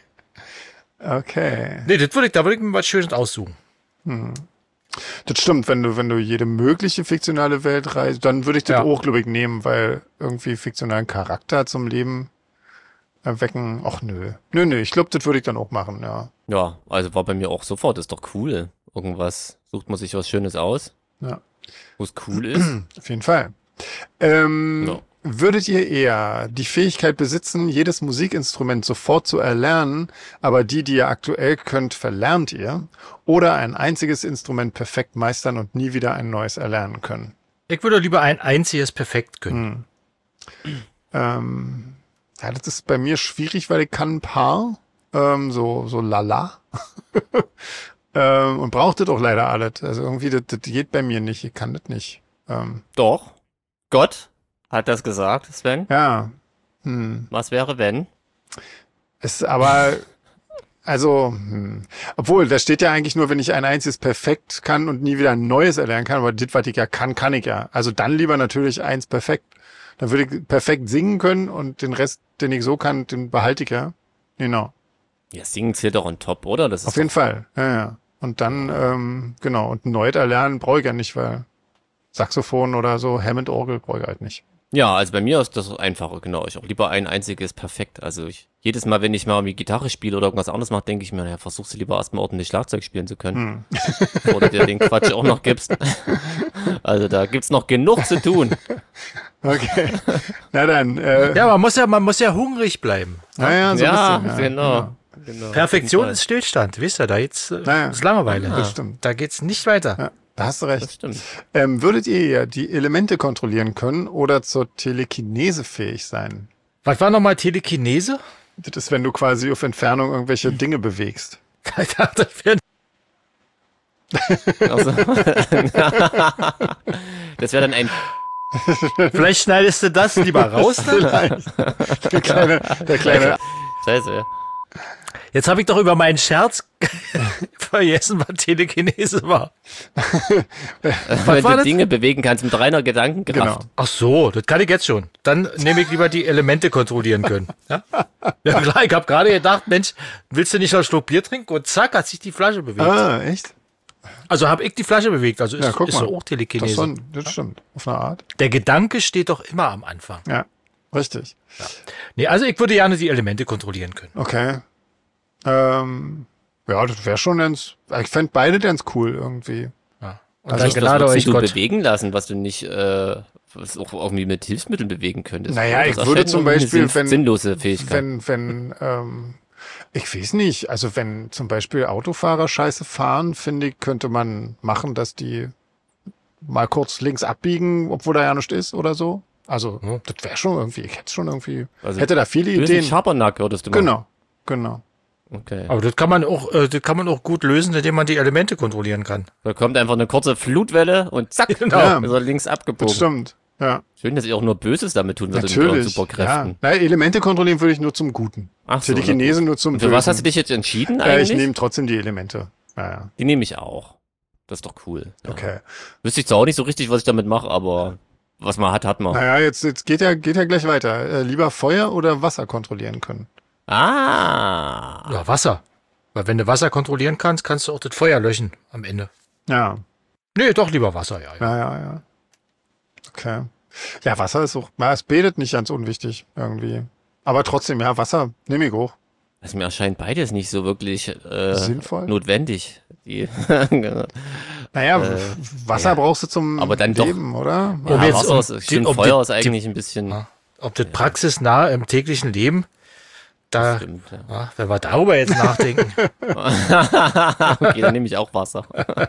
Speaker 2: Okay.
Speaker 3: Nee, da würde ich mir was Schönes aussuchen.
Speaker 2: Das stimmt, wenn du jede mögliche fiktionale Welt reist, dann würde ich das
Speaker 3: Ja.
Speaker 2: auch, glaube ich, nehmen, weil irgendwie fiktionalen Charakter zum Leben erwecken, ach nö. Nö, ich glaube, das würde ich dann auch machen, ja.
Speaker 1: Ja, also war bei mir auch sofort, ist doch cool. Irgendwas, sucht man sich was Schönes aus,
Speaker 2: Ja,
Speaker 1: wo es cool ist.
Speaker 2: auf jeden Fall.
Speaker 1: Ja.
Speaker 2: Würdet ihr eher die Fähigkeit besitzen, jedes Musikinstrument sofort zu erlernen, aber die ihr aktuell könnt, verlernt ihr? Oder ein einziges Instrument perfekt meistern und nie wieder ein neues erlernen können?
Speaker 3: Ich würde lieber ein einziges perfekt können.
Speaker 2: Ja, das ist bei mir schwierig, weil ich kann ein paar, so lala. Und braucht das auch leider alles. Also irgendwie, das geht bei mir nicht. Ich kann das nicht.
Speaker 1: Doch. Gott hat das gesagt, Sven.
Speaker 2: Ja.
Speaker 1: Was wäre, wenn?
Speaker 2: Ist aber, also, obwohl, da steht ja eigentlich nur, wenn ich ein einziges perfekt kann und nie wieder ein neues erlernen kann, aber das, was ich ja kann ich ja. Also dann lieber natürlich eins perfekt. Dann würde ich perfekt singen können und den Rest, den ich so kann, den behalte ich ja. Genau.
Speaker 1: Ja, singen zählt doch on top, oder? Das ist
Speaker 2: Auf jeden Fall. Ja. Und dann, genau, und ein neues erlernen brauche ich ja nicht, weil Saxophon oder so, Hammond-Orgel brauche ich halt nicht.
Speaker 1: Ja, also bei mir ist das einfacher, genau. Ich auch lieber ein einziges perfekt. Also jedes Mal, wenn ich mal irgendwie Gitarre spiele oder irgendwas anderes mache, denke ich mir, naja, versuchst du lieber erstmal ordentlich Schlagzeug spielen zu können. Bevor du dir den Quatsch auch noch gibst. Also da gibt's noch genug zu tun.
Speaker 2: Okay. Na dann,
Speaker 3: Ja, man muss ja hungrig bleiben.
Speaker 2: naja, so
Speaker 1: Ja,
Speaker 2: ein bisschen. Ja.
Speaker 1: genau.
Speaker 3: Perfektion ist Stillstand, wisst ihr, da jetzt
Speaker 2: Naja.
Speaker 3: ist Langeweile.
Speaker 2: Das stimmt.
Speaker 3: Da geht's nicht weiter.
Speaker 2: Ja, da hast du
Speaker 1: Das
Speaker 2: recht.
Speaker 1: stimmt.
Speaker 2: Würdet ihr eher die Elemente kontrollieren können oder zur Telekinese fähig sein?
Speaker 3: Was war nochmal Telekinese?
Speaker 2: Das ist, wenn du quasi auf Entfernung irgendwelche Dinge bewegst.
Speaker 3: Ich dachte, das wäre
Speaker 1: Also, das wäre dann ein
Speaker 3: Vielleicht schneidest du das lieber raus dann?
Speaker 2: Der kleine,
Speaker 1: Scheiße, ja.
Speaker 3: Jetzt habe ich doch über meinen Scherz vergessen, was Telekinese war.
Speaker 1: Wenn du Dinge bewegen kannst mit reiner Gedankenkraft.
Speaker 2: Genau.
Speaker 3: Ach so, das kann ich jetzt schon. Dann nehme ich lieber die Elemente kontrollieren können. Ja, ja klar, ich habe gerade gedacht, Mensch, willst du nicht noch einen Schluck Bier trinken? Und zack, hat sich die Flasche bewegt.
Speaker 2: Ah, echt?
Speaker 3: Also habe ich die Flasche bewegt, also ist,
Speaker 2: Ja, guck
Speaker 3: ist
Speaker 2: mal.
Speaker 3: so auch Telekinese.
Speaker 2: Das stimmt, auf eine Art.
Speaker 3: Der Gedanke steht doch immer am Anfang.
Speaker 2: Ja, richtig.
Speaker 3: Nee, also ich würde gerne die Elemente kontrollieren können.
Speaker 2: Okay. Ja, das wäre schon ganz, ich fände beide ganz cool irgendwie.
Speaker 3: Ja. Und
Speaker 2: Also
Speaker 3: dann
Speaker 1: Was
Speaker 3: gnade
Speaker 1: würdest
Speaker 3: euch
Speaker 1: du
Speaker 3: Gott.
Speaker 1: bewegen lassen, was du nicht was auch irgendwie mit Hilfsmitteln bewegen könntest?
Speaker 2: Naja,
Speaker 1: Das
Speaker 2: ich würde
Speaker 1: erscheint
Speaker 2: zum
Speaker 1: mir eine
Speaker 2: Beispiel, wenn,
Speaker 1: sinnlose Fähigkeit.
Speaker 2: ich weiß nicht, also wenn zum Beispiel Autofahrer scheiße fahren, finde ich, könnte man machen, dass die mal kurz links abbiegen, obwohl da ja nichts ist oder so. Also, das wäre schon irgendwie, ich hätte schon irgendwie,
Speaker 1: Also,
Speaker 2: hätte da viele
Speaker 1: Bösen
Speaker 2: Ideen.
Speaker 1: Schabernack würdest du machen.
Speaker 2: Genau.
Speaker 1: Okay.
Speaker 3: Aber das kann man auch gut lösen, indem man die Elemente kontrollieren kann.
Speaker 1: Da kommt einfach eine kurze Flutwelle und zack,
Speaker 2: Genau.
Speaker 1: ist er links abgebogen.
Speaker 2: Das stimmt. Ja,
Speaker 1: Schön, dass ich auch nur Böses damit tun würde mit euren
Speaker 2: natürlich.
Speaker 1: Superkräften.
Speaker 2: Ja. Naja, Elemente kontrollieren würde ich nur zum Guten.
Speaker 1: Ach so,
Speaker 2: Telekinese nur zum
Speaker 1: Und für
Speaker 2: Bösen.
Speaker 1: was hast du dich jetzt entschieden
Speaker 2: Ich
Speaker 1: eigentlich?
Speaker 2: nehme trotzdem die Elemente. Ja.
Speaker 1: Die nehme ich auch. Das ist doch cool. Ja.
Speaker 2: Okay.
Speaker 1: Wüsste ich zwar auch nicht so richtig, was ich damit mache, aber was man hat, hat man.
Speaker 2: Naja, jetzt geht ja gleich weiter. Lieber Feuer oder Wasser kontrollieren können.
Speaker 1: Ah.
Speaker 3: Ja, Wasser. Weil wenn du Wasser kontrollieren kannst, kannst du auch das Feuer löschen am Ende.
Speaker 2: Ja.
Speaker 3: Nee, doch lieber Wasser, ja.
Speaker 2: Ja. Okay. Ja, Wasser ist auch, es betet nicht ganz unwichtig irgendwie. Aber trotzdem, ja, Wasser nehme ich hoch.
Speaker 1: Also mir erscheint beides nicht so wirklich
Speaker 2: Sinnvoll?
Speaker 1: notwendig. Die
Speaker 2: Naja, Wasser
Speaker 1: ja.
Speaker 2: brauchst du zum
Speaker 1: Aber dann doch-
Speaker 2: Leben, oder?
Speaker 3: Um
Speaker 1: ja,
Speaker 3: jetzt-
Speaker 1: Wasser ist, stimmt, Feuer ist
Speaker 3: die-
Speaker 1: eigentlich ein bisschen.
Speaker 3: Ja. Ob das praxisnah im täglichen Leben, da,
Speaker 1: Stimmt, ja.
Speaker 3: ja, wenn wir darüber jetzt nachdenken.
Speaker 1: Okay, dann nehme ich auch Wasser.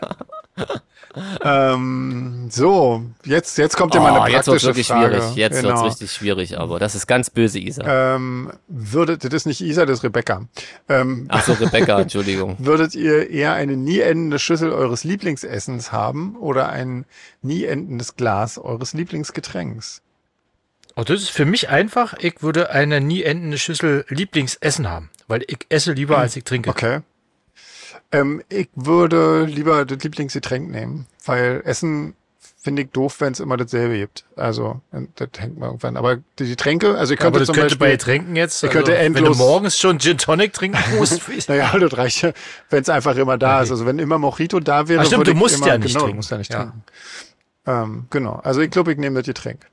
Speaker 2: So, jetzt kommt ja mal eine
Speaker 1: jetzt wird's
Speaker 2: praktische
Speaker 1: wirklich
Speaker 2: Frage.
Speaker 1: schwierig. Jetzt
Speaker 2: Genau.
Speaker 1: wird's richtig schwierig, aber das ist ganz böse, Isa.
Speaker 2: Das ist nicht Isa, das ist Rebecca.
Speaker 1: Ach so, Rebecca, Entschuldigung.
Speaker 2: Würdet ihr eher eine nie endende Schüssel eures Lieblingsessens haben oder ein nie endendes Glas eures Lieblingsgetränks?
Speaker 3: Und das ist für mich einfach, ich würde eine nie endende Schüssel Lieblingsessen haben. Weil ich esse lieber, als ich trinke.
Speaker 2: Okay. Ich würde lieber das Lieblingsgetränk nehmen, weil Essen finde ich doof, wenn es immer dasselbe gibt. Also, das hängt mal irgendwann. Aber die Getränke, also ich könnte
Speaker 3: Aber das
Speaker 2: zum
Speaker 3: könnte bei
Speaker 2: Beispiel,
Speaker 3: Getränken jetzt,
Speaker 2: ich könnte
Speaker 3: wenn du
Speaker 2: endlos-
Speaker 3: morgens schon Gin Tonic trinken musst.
Speaker 2: naja, das reicht ja, wenn es einfach immer da ist. Also wenn immer Mojito da wäre,
Speaker 3: Ach stimmt,
Speaker 2: würde
Speaker 3: du
Speaker 2: ich
Speaker 3: musst
Speaker 2: immer,
Speaker 3: ja nicht
Speaker 2: genau,
Speaker 3: trinken.
Speaker 2: Du musst ja nicht
Speaker 3: Ja.
Speaker 2: trinken. Genau. Also ich glaube, ich nehme das Getränk.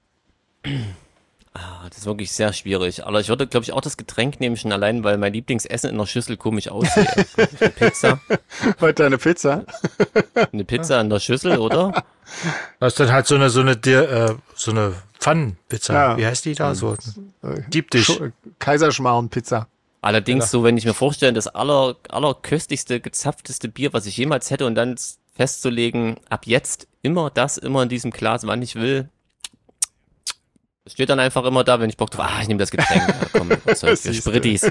Speaker 1: Das ist wirklich sehr schwierig. Aber ich würde, glaube ich, auch das Getränk nehmen, schon allein, weil mein Lieblingsessen in der Schüssel komisch aussieht. Eine Pizza.
Speaker 2: Heute eine Pizza.
Speaker 1: Eine Pizza in der Schüssel, oder?
Speaker 3: Das ist dann halt so eine Pfannenpizza.
Speaker 2: Ja.
Speaker 3: Wie heißt die da? So Deep Dish.
Speaker 2: Kaiserschmarrn-Pizza.
Speaker 1: Allerdings so, wenn ich mir vorstelle, das allerköstlichste, gezapfteste Bier, was ich jemals hätte und dann festzulegen, ab jetzt immer in diesem Glas, wann ich will. Es steht dann einfach immer da, wenn ich Bock drauf ich nehme das Getränk. Ja, komm, überzeugt, wir
Speaker 2: Siehste.
Speaker 1: Sprittis.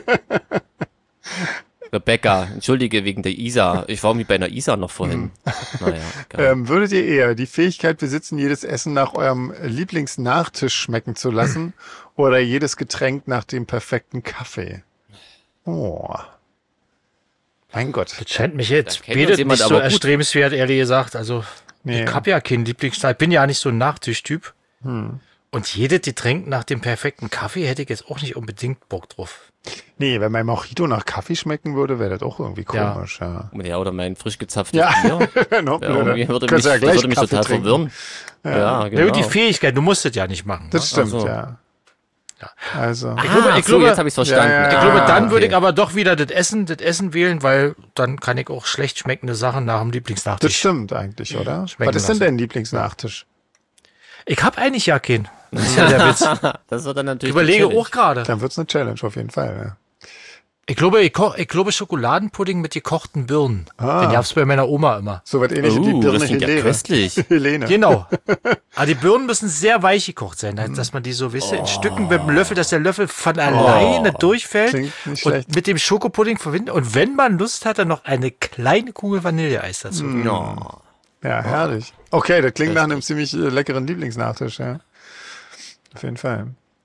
Speaker 1: Rebecca, entschuldige wegen der Isa. Ich war irgendwie bei einer Isa noch vorhin. Naja, egal.
Speaker 2: Würdet ihr eher die Fähigkeit besitzen, jedes Essen nach eurem Lieblingsnachtisch schmecken zu lassen oder jedes Getränk nach dem perfekten Kaffee? Oh. Mein Gott.
Speaker 3: Das scheint mich jetzt
Speaker 1: Da kennt uns
Speaker 3: betet
Speaker 1: jemand
Speaker 3: nicht so
Speaker 1: aber gut.
Speaker 3: erstrebenswert, ehrlich gesagt. Also,
Speaker 2: Nee.
Speaker 3: ich habe ja keinen Lieblingsteil. Ich bin ja nicht so ein Nachtischtyp. Und jedes Getränk nach dem perfekten Kaffee hätte ich jetzt auch nicht unbedingt Bock drauf.
Speaker 2: Nee, wenn mein Mojito nach Kaffee schmecken würde, wäre das auch irgendwie komisch. Ja.
Speaker 1: Ja, oder mein frisch gezapftes
Speaker 2: Ja,
Speaker 1: Bier.
Speaker 2: no,
Speaker 1: Ja, irgendwie würde
Speaker 2: Könntest
Speaker 1: mich,
Speaker 2: ja gleich
Speaker 1: würde mich
Speaker 2: Kaffee
Speaker 1: total
Speaker 2: trinken.
Speaker 1: verwirren. Ja,
Speaker 3: Ja,
Speaker 1: genau.
Speaker 3: die Fähigkeit, du musst es ja nicht machen.
Speaker 2: Das
Speaker 3: ne?
Speaker 2: stimmt,
Speaker 1: Ach so.
Speaker 2: ja. Also,
Speaker 3: Ich glaube,
Speaker 1: Ach so, jetzt habe ich es verstanden.
Speaker 2: Ja, ja.
Speaker 3: Ich glaube, dann würde
Speaker 1: okay.
Speaker 3: ich aber doch wieder das Essen wählen, weil dann kann ich auch schlecht schmeckende Sachen nach dem
Speaker 2: das
Speaker 3: Lieblingsnachtisch.
Speaker 2: stimmt eigentlich, oder?
Speaker 3: Schmecken
Speaker 2: Was ist denn
Speaker 3: lassen.
Speaker 2: dein Lieblingsnachtisch?
Speaker 3: Ich habe eigentlich ja keinen. Das ist ja der Witz.
Speaker 1: Das wird dann
Speaker 3: Ich
Speaker 1: natürlich.
Speaker 3: überlege
Speaker 1: die Challenge.
Speaker 3: auch gerade.
Speaker 2: Dann wird's eine Challenge auf jeden Fall. Ja.
Speaker 3: Ich glaube Schokoladenpudding mit gekochten Birnen. Den gab's bei meiner Oma immer.
Speaker 2: So was ähnlich wie die Birne
Speaker 1: das klingt ja
Speaker 2: Helene.
Speaker 1: köstlich.
Speaker 2: Helene.
Speaker 3: Genau. Aber die Birnen müssen sehr weich gekocht sein, dass man die so, wisst ihr, in Stücken mit dem Löffel, dass der Löffel von alleine durchfällt
Speaker 2: Klingt nicht
Speaker 3: und
Speaker 2: schlecht.
Speaker 3: mit dem Schokopudding verbinden. Und wenn man Lust hat, dann noch eine kleine Kugel Vanilleeis dazu.
Speaker 1: Ja.
Speaker 2: Ja, herrlich. Okay, das klingt nach einem ziemlich leckeren Lieblingsnachtisch, ja. Auf jeden Fall.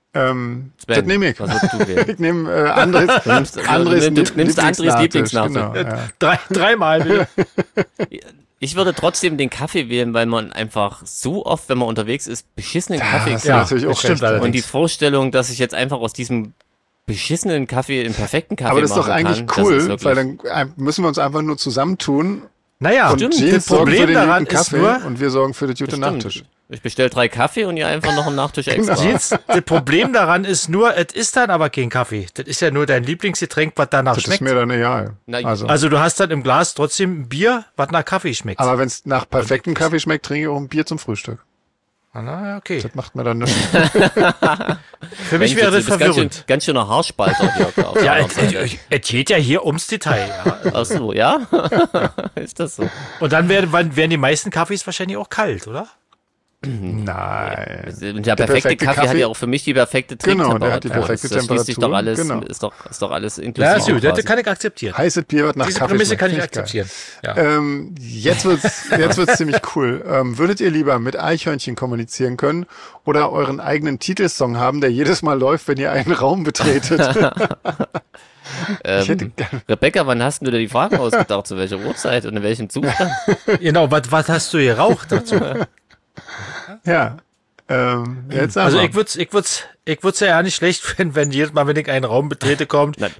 Speaker 2: Das nehme ich.
Speaker 1: Was würdest du wählen?
Speaker 2: Ich nehme Andres
Speaker 1: Du nimmst Andres Lieblingsnachtisch.
Speaker 2: Genau,
Speaker 3: Dreimal wieder.
Speaker 1: Ich würde trotzdem den Kaffee wählen, weil man einfach so oft, wenn man unterwegs ist, beschissenen Kaffee
Speaker 2: hast
Speaker 1: kriegt.
Speaker 2: du natürlich auch
Speaker 3: stimmt
Speaker 2: recht.
Speaker 3: allerdings.
Speaker 1: Und die Vorstellung, dass ich jetzt einfach aus diesem beschissenen Kaffee einen perfekten Kaffee
Speaker 2: Aber das ist doch
Speaker 1: machen
Speaker 2: eigentlich
Speaker 1: kann,
Speaker 2: cool,
Speaker 1: das ist wirklich-
Speaker 2: weil dann müssen wir uns einfach nur zusammentun.
Speaker 3: Naja,
Speaker 2: Und
Speaker 3: das
Speaker 2: Jeans sorgen für
Speaker 3: Problem
Speaker 2: den
Speaker 3: daran
Speaker 2: guten
Speaker 3: ist
Speaker 2: Kaffee
Speaker 3: nur,
Speaker 2: und wir sorgen für den guten
Speaker 1: Stimmt.
Speaker 2: Nachtisch.
Speaker 1: Ich bestelle 3 Kaffee und ihr einfach noch einen Nachtisch extra.
Speaker 3: Jeans, das Problem daran ist nur, es ist dann aber kein Kaffee. Das ist ja nur dein Lieblingsgetränk, was danach
Speaker 2: Das
Speaker 3: schmeckt.
Speaker 2: ist mir dann egal.
Speaker 1: Na,
Speaker 3: Also du hast dann im Glas trotzdem ein Bier, was nach Kaffee schmeckt.
Speaker 2: Aber wenn es nach perfektem Kaffee schmeckt, trinke ich auch ein Bier zum Frühstück.
Speaker 3: Na, okay.
Speaker 2: Das macht mir dann nichts.
Speaker 3: Für mich wäre das verwirrend.
Speaker 1: Ganz schöner Haarspalter hier auf der
Speaker 3: Ja,
Speaker 1: anderen Seite.
Speaker 3: es geht ja hier ums Detail. Ja.
Speaker 1: Ach so, ja? Ist das so?
Speaker 3: Und dann wären die meisten Kaffees wahrscheinlich auch kalt, oder?
Speaker 2: Nein.
Speaker 1: Und der perfekte Kaffee hat ja auch für mich die perfekte
Speaker 2: Genau,
Speaker 1: Trinktemperatur.
Speaker 2: der hat die perfekte
Speaker 1: das schließt sich doch
Speaker 2: Temperatur,
Speaker 1: alles,
Speaker 2: genau.
Speaker 1: ist doch alles inklusive.
Speaker 3: Ja, ist gut,
Speaker 1: quasi.
Speaker 3: das kann ich akzeptieren.
Speaker 2: Heißes Bier wird nach
Speaker 3: Diese
Speaker 2: Kaffee
Speaker 3: Prämisse kann ich
Speaker 2: schmecken. Finde
Speaker 3: akzeptieren. Ja.
Speaker 2: Jetzt wird's ziemlich cool. Würdet ihr lieber mit Eichhörnchen kommunizieren können oder euren eigenen Titelsong haben, der jedes Mal läuft, wenn ihr einen Raum betretet? Ich hätte gerne-
Speaker 1: Rebecca, wann hast du dir die Fragen ausgedacht? Zu welcher Uhrzeit und in welchem Zustand?
Speaker 3: Genau, was hast du geraucht dazu?
Speaker 2: Ja. Jetzt
Speaker 3: Also
Speaker 2: aber.
Speaker 3: ich würd's ja nicht schlecht finden, wenn jedes Mal, wenn ich einen Raum betrete, kommt
Speaker 1: Nein.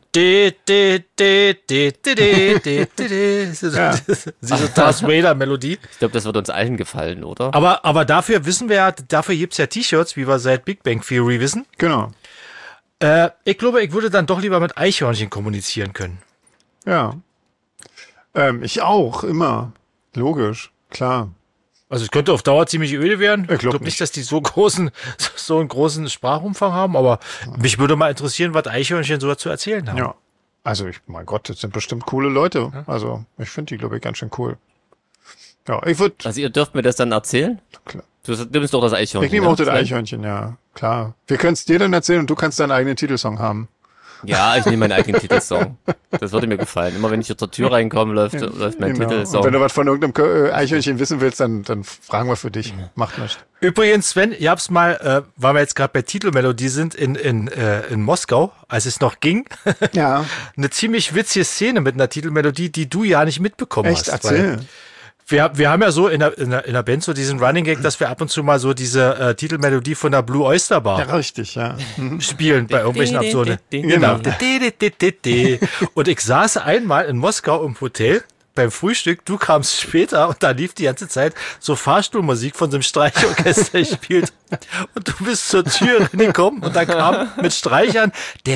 Speaker 3: diese Darth Vader Melodie.
Speaker 1: Ich glaube, das wird uns allen gefallen, oder?
Speaker 3: Aber dafür wissen wir ja, dafür gibt's ja T-Shirts, wie wir seit Big Bang Theory wissen.
Speaker 2: Genau.
Speaker 3: Ich glaube, ich würde dann doch lieber mit Eichhörnchen kommunizieren können.
Speaker 2: Ja. Ich auch, immer. Logisch, klar.
Speaker 3: Also es könnte auf Dauer ziemlich öde werden. Ich
Speaker 2: glaub
Speaker 3: glaube nicht, dass die so einen großen Sprachumfang haben, aber mich würde mal interessieren, was Eichhörnchen so zu erzählen haben.
Speaker 2: Ja. Also mein Gott, das sind bestimmt coole Leute. Also ich finde die, glaube ich, ganz schön cool. Ja, ich würde.
Speaker 1: Also ihr dürft mir das dann erzählen?
Speaker 2: Klar.
Speaker 1: Du nimmst doch das Eichhörnchen.
Speaker 2: Ich nehme auch
Speaker 1: ne?
Speaker 2: das Eichhörnchen, ja, klar. Wir können es dir dann erzählen und du kannst deinen eigenen Titelsong haben.
Speaker 1: Ja, ich nehme meinen eigenen Titelsong. Das würde mir gefallen. Immer wenn ich hier zur Tür reinkomme, läuft mein
Speaker 2: Genau. Und
Speaker 1: Titelsong.
Speaker 2: wenn du was von irgendeinem Eichhörnchen wissen willst, dann fragen wir für dich. Macht nichts.
Speaker 3: Übrigens, Sven, ihr hab's mal, weil wir jetzt gerade bei Titelmelodie sind, in Moskau, als es noch ging,
Speaker 2: Ja,
Speaker 3: eine ziemlich witzige Szene mit einer Titelmelodie, die du ja nicht mitbekommen
Speaker 2: echt,
Speaker 3: hast.
Speaker 2: erzähl.
Speaker 3: Wir haben ja so in der Band so diesen Running Gag, dass wir ab und zu mal so diese Titelmelodie von der Blue Oyster Bar
Speaker 2: Ja, richtig, ja.
Speaker 3: spielen bei irgendwelchen Absurden.
Speaker 2: Genau.
Speaker 3: Und ich saß einmal in Moskau im Hotel beim Frühstück, du kamst später und da lief die ganze Zeit so Fahrstuhlmusik von so einem Streichorchester gespielt. Und du bist zur Tür gekommen und da kam mit Streichern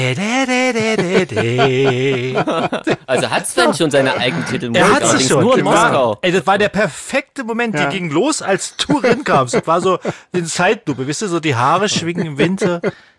Speaker 1: Also hat Sven schon seine eigenen Titelmusik,
Speaker 3: Er hat sie
Speaker 1: allerdings
Speaker 3: schon.
Speaker 1: nur in Moskau.
Speaker 3: Das war der perfekte Moment.
Speaker 2: Ja.
Speaker 3: Die ging los, als du rinkamst. Das war so in Zeitlupe. Wisst ihr, so die Haare schwingen im Winter.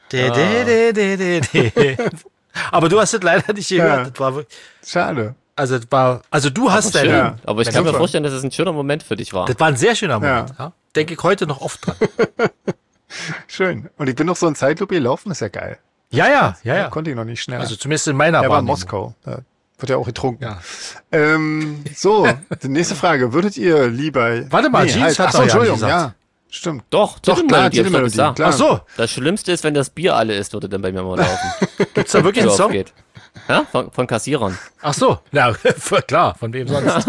Speaker 3: Aber du hast es leider nicht gehört.
Speaker 2: Ja.
Speaker 3: Das war,
Speaker 2: Schade.
Speaker 3: also du hast
Speaker 1: Schön.
Speaker 3: deine.
Speaker 1: Aber ich kann mir
Speaker 2: super.
Speaker 1: vorstellen, dass es ein schöner Moment für dich war.
Speaker 3: Das war ein sehr schöner Moment. Ja. Denke ich heute noch oft dran.
Speaker 2: Schön. Und ich bin noch so in Zeitlupe gelaufen, ist ja geil.
Speaker 3: Ja.
Speaker 2: Konnte ich noch nicht schneller.
Speaker 3: Also zumindest in meiner
Speaker 2: er war in
Speaker 3: Wahrnehmung.
Speaker 2: Moskau. Da wird ja auch getrunken.
Speaker 3: Ja.
Speaker 2: So, die nächste Frage. Würdet ihr lieber...
Speaker 3: Warte mal, Jeans hat
Speaker 2: Achso,
Speaker 3: doch ja nicht
Speaker 2: Entschuldigung,
Speaker 3: gesagt.
Speaker 2: ja. Stimmt.
Speaker 1: Doch,
Speaker 2: Doch, klar,
Speaker 1: hab ich doch
Speaker 2: Titelmelodie,
Speaker 1: gesagt.
Speaker 2: klar.
Speaker 3: Ach so,
Speaker 1: Das Schlimmste ist, wenn das Bier alle ist, würde dann bei mir mal laufen.
Speaker 3: gibt's da wirklich einen
Speaker 1: So
Speaker 3: Song?
Speaker 1: aufgeht. Ja, von Kassierern.
Speaker 3: Ach so, ja, klar, von wem sonst?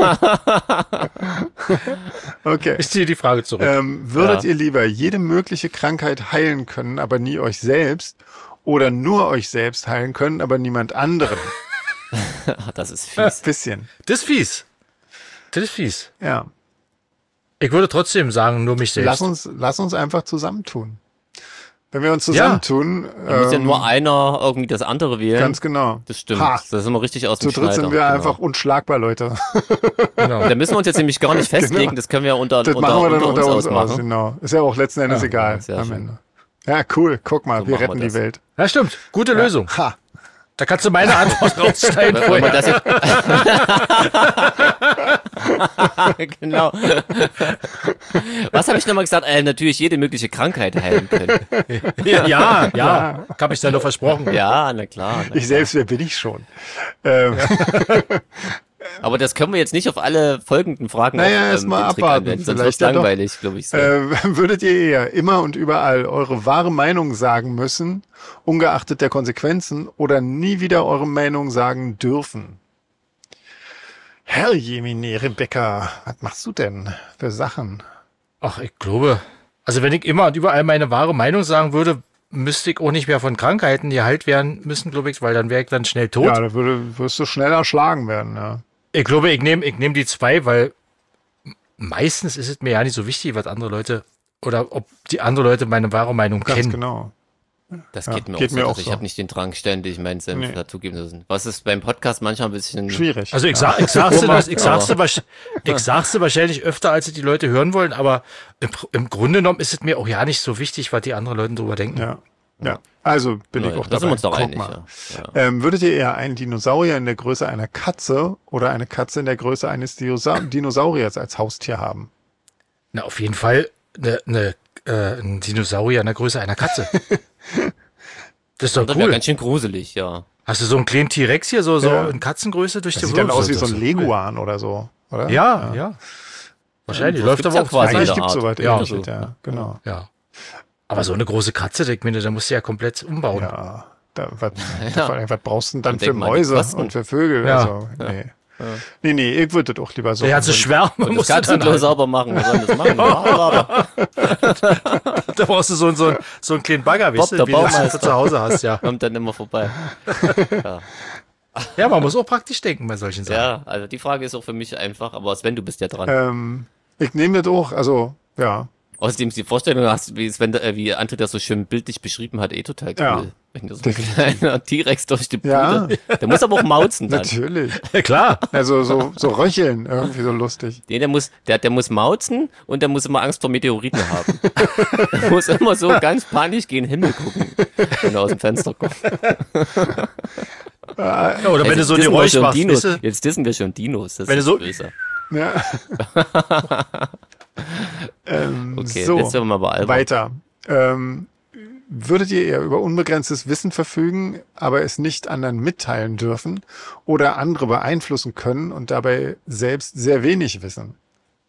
Speaker 2: Okay.
Speaker 3: Ich ziehe die Frage zurück.
Speaker 2: Würdet
Speaker 1: Ja.
Speaker 2: ihr lieber jede mögliche Krankheit heilen können, aber nie euch selbst? Oder nur euch selbst heilen können, aber niemand anderen?
Speaker 1: Ach, das ist fies.
Speaker 2: Bisschen.
Speaker 3: Das ist fies. Das ist fies.
Speaker 2: Ja.
Speaker 3: Ich würde trotzdem sagen, nur mich selbst.
Speaker 2: Lass uns einfach zusammentun. Wenn wir uns zusammentun,
Speaker 1: Da muss ja nur einer irgendwie das andere wählen.
Speaker 2: ganz genau.
Speaker 1: Das stimmt.
Speaker 2: Ha,
Speaker 1: Das ist immer richtig aus dem
Speaker 2: zu dritt
Speaker 1: Schneider.
Speaker 2: sind wir
Speaker 1: Genau.
Speaker 2: einfach unschlagbar, Leute.
Speaker 3: Genau.
Speaker 1: Da müssen wir uns jetzt nämlich gar nicht festlegen.
Speaker 2: Genau.
Speaker 1: Das können wir unter
Speaker 2: Das machen wir dann unter uns aus.
Speaker 1: ausmachen.
Speaker 2: Genau. Ist ja auch letzten Endes egal
Speaker 1: sehr
Speaker 2: am
Speaker 1: schön.
Speaker 2: Ende. Ja, cool. Guck mal,
Speaker 1: So
Speaker 2: wir
Speaker 1: machen wir
Speaker 2: retten
Speaker 1: das.
Speaker 2: die Welt.
Speaker 3: Ja, stimmt. Gute Lösung.
Speaker 2: Ha.
Speaker 3: Da kannst du meine Antwort rausschneiden.
Speaker 1: Wenn wir
Speaker 3: vorher.
Speaker 1: das jetzt genau. Was habe ich nochmal gesagt? Natürlich jede mögliche Krankheit heilen können.
Speaker 3: Ja. Hab ich da nur versprochen.
Speaker 1: Ja, na klar.
Speaker 2: Ich selbst, wer bin ich schon?
Speaker 1: Aber das können wir jetzt nicht auf alle folgenden Fragen
Speaker 2: erst mal
Speaker 1: den Trick
Speaker 2: abwarten.
Speaker 1: anwenden, sonst
Speaker 2: Vielleicht
Speaker 1: wird's langweilig, glaube ich. So.
Speaker 2: Würdet ihr eher immer und überall eure wahre Meinung sagen müssen, ungeachtet der Konsequenzen, oder nie wieder eure Meinung sagen dürfen? Herr Jemine, Rebecca, was machst du denn für Sachen?
Speaker 3: Ach, ich glaube, also wenn ich immer und überall meine wahre Meinung sagen würde, müsste ich auch nicht mehr von Krankheiten geheilt werden müssen, glaube ich, weil dann wäre ich dann schnell tot.
Speaker 2: Ja, da wirst du schneller erschlagen werden, ja.
Speaker 3: Ich glaube, ich nehm die 2, weil meistens ist es mir ja nicht so wichtig, was andere Leute oder ob die andere Leute meine wahre Meinung
Speaker 2: Ganz
Speaker 3: kennen.
Speaker 2: genau.
Speaker 1: Das
Speaker 2: Ja,
Speaker 1: geht mir
Speaker 2: geht
Speaker 1: auch so.
Speaker 2: mir auch
Speaker 1: Also ich
Speaker 2: so.
Speaker 1: habe nicht den Drang, ständig meinen Senf
Speaker 2: Nee.
Speaker 1: dazugeben zu müssen. Was ist beim Podcast manchmal ein bisschen
Speaker 2: Schwierig.
Speaker 3: Also ich sag's dir wahrscheinlich öfter, als es die Leute hören wollen, aber im Grunde genommen ist es mir auch ja nicht so wichtig, was die anderen Leute drüber denken.
Speaker 2: Ja. Also bin ich
Speaker 1: Naja,
Speaker 2: auch
Speaker 1: da
Speaker 2: dabei.
Speaker 1: sind wir uns doch
Speaker 2: Guck
Speaker 1: einig.
Speaker 2: mal.
Speaker 1: Ja.
Speaker 2: Würdet ihr eher einen Dinosaurier in der Größe einer Katze oder eine Katze in der Größe eines Dinosauriers als Haustier haben?
Speaker 3: Na, auf jeden Fall ein Dinosaurier in der Größe einer Katze. Das ist doch
Speaker 1: Das wäre
Speaker 3: cool.
Speaker 1: ganz schön gruselig, ja.
Speaker 3: Hast du so einen kleinen T-Rex hier, so
Speaker 2: Ja.
Speaker 3: in Katzengröße durch
Speaker 2: Das
Speaker 3: die
Speaker 2: sieht dann
Speaker 3: Wohnung?
Speaker 2: aus wie so
Speaker 3: Das
Speaker 2: ein
Speaker 3: ist
Speaker 2: Leguan oder so, oder?
Speaker 3: Ja. Wahrscheinlich.
Speaker 1: Ja,
Speaker 3: Läuft
Speaker 1: gibt's
Speaker 3: aber
Speaker 1: ja
Speaker 3: auch
Speaker 1: quasi.
Speaker 2: Eigentlich
Speaker 1: in der
Speaker 2: gibt's
Speaker 1: Art.
Speaker 2: sowas
Speaker 3: Ja,
Speaker 2: ähnliches,
Speaker 1: so.
Speaker 2: ja, genau.
Speaker 3: Ja. Aber so eine große Katze, ich meine, da musst du ja komplett umbauen.
Speaker 2: Ja, vor allem, was brauchst du denn dann
Speaker 1: Und
Speaker 2: für
Speaker 1: denk mal an die
Speaker 2: Mäuse
Speaker 1: Kosten.
Speaker 2: und für Vögel?
Speaker 3: Ja.
Speaker 2: Also, nee. Nee, ich würde das auch lieber so.
Speaker 3: Der ganze Schwärme
Speaker 1: Und das
Speaker 3: musst du dann
Speaker 1: Katzenklo
Speaker 3: halt.
Speaker 1: sauber machen. Wir sollen das machen. Aber
Speaker 3: Da brauchst du so einen kleinen Bagger, weißt
Speaker 1: Bob,
Speaker 3: du,
Speaker 1: der
Speaker 3: wie du das
Speaker 1: Baumeister.
Speaker 3: zu Hause hast, ja.
Speaker 1: kommt dann immer vorbei.
Speaker 3: Ja, man muss auch praktisch denken bei solchen Sachen.
Speaker 1: Ja, also die Frage ist auch für mich einfach, aber Sven, du bist ja dran.
Speaker 2: Ich nehme das auch, also, ja.
Speaker 1: Außerdem ist die Vorstellung, wie André das so schön bildlich beschrieben hat, total cool.
Speaker 2: Ja.
Speaker 1: Wenn du so ein kleiner T-Rex durch die
Speaker 2: Ja.
Speaker 1: Bude. Der muss aber auch mauzen dann.
Speaker 2: Natürlich.
Speaker 3: Ja, klar.
Speaker 2: Also so röcheln, irgendwie so lustig.
Speaker 1: Nee, der muss mauzen und der muss immer Angst vor Meteoriten haben. Der muss immer so ganz panisch gegen den Himmel gucken, wenn er aus dem Fenster guckt.
Speaker 3: Ja, oder wenn du
Speaker 1: Jetzt
Speaker 3: so ein
Speaker 1: dissen wir
Speaker 3: Geräusch
Speaker 1: schon
Speaker 3: machst,
Speaker 1: Dinos.
Speaker 3: weißt du?
Speaker 1: Jetzt dissen wir schon Dinos. Das
Speaker 3: Wenn
Speaker 1: ist
Speaker 3: du so-
Speaker 1: böse.
Speaker 2: Ja.
Speaker 1: Okay,
Speaker 2: so,
Speaker 1: jetzt werden wir mal bei Alba.
Speaker 2: weiter. Würdet ihr eher über unbegrenztes Wissen verfügen, aber es nicht anderen mitteilen dürfen oder andere beeinflussen können und dabei selbst sehr wenig wissen?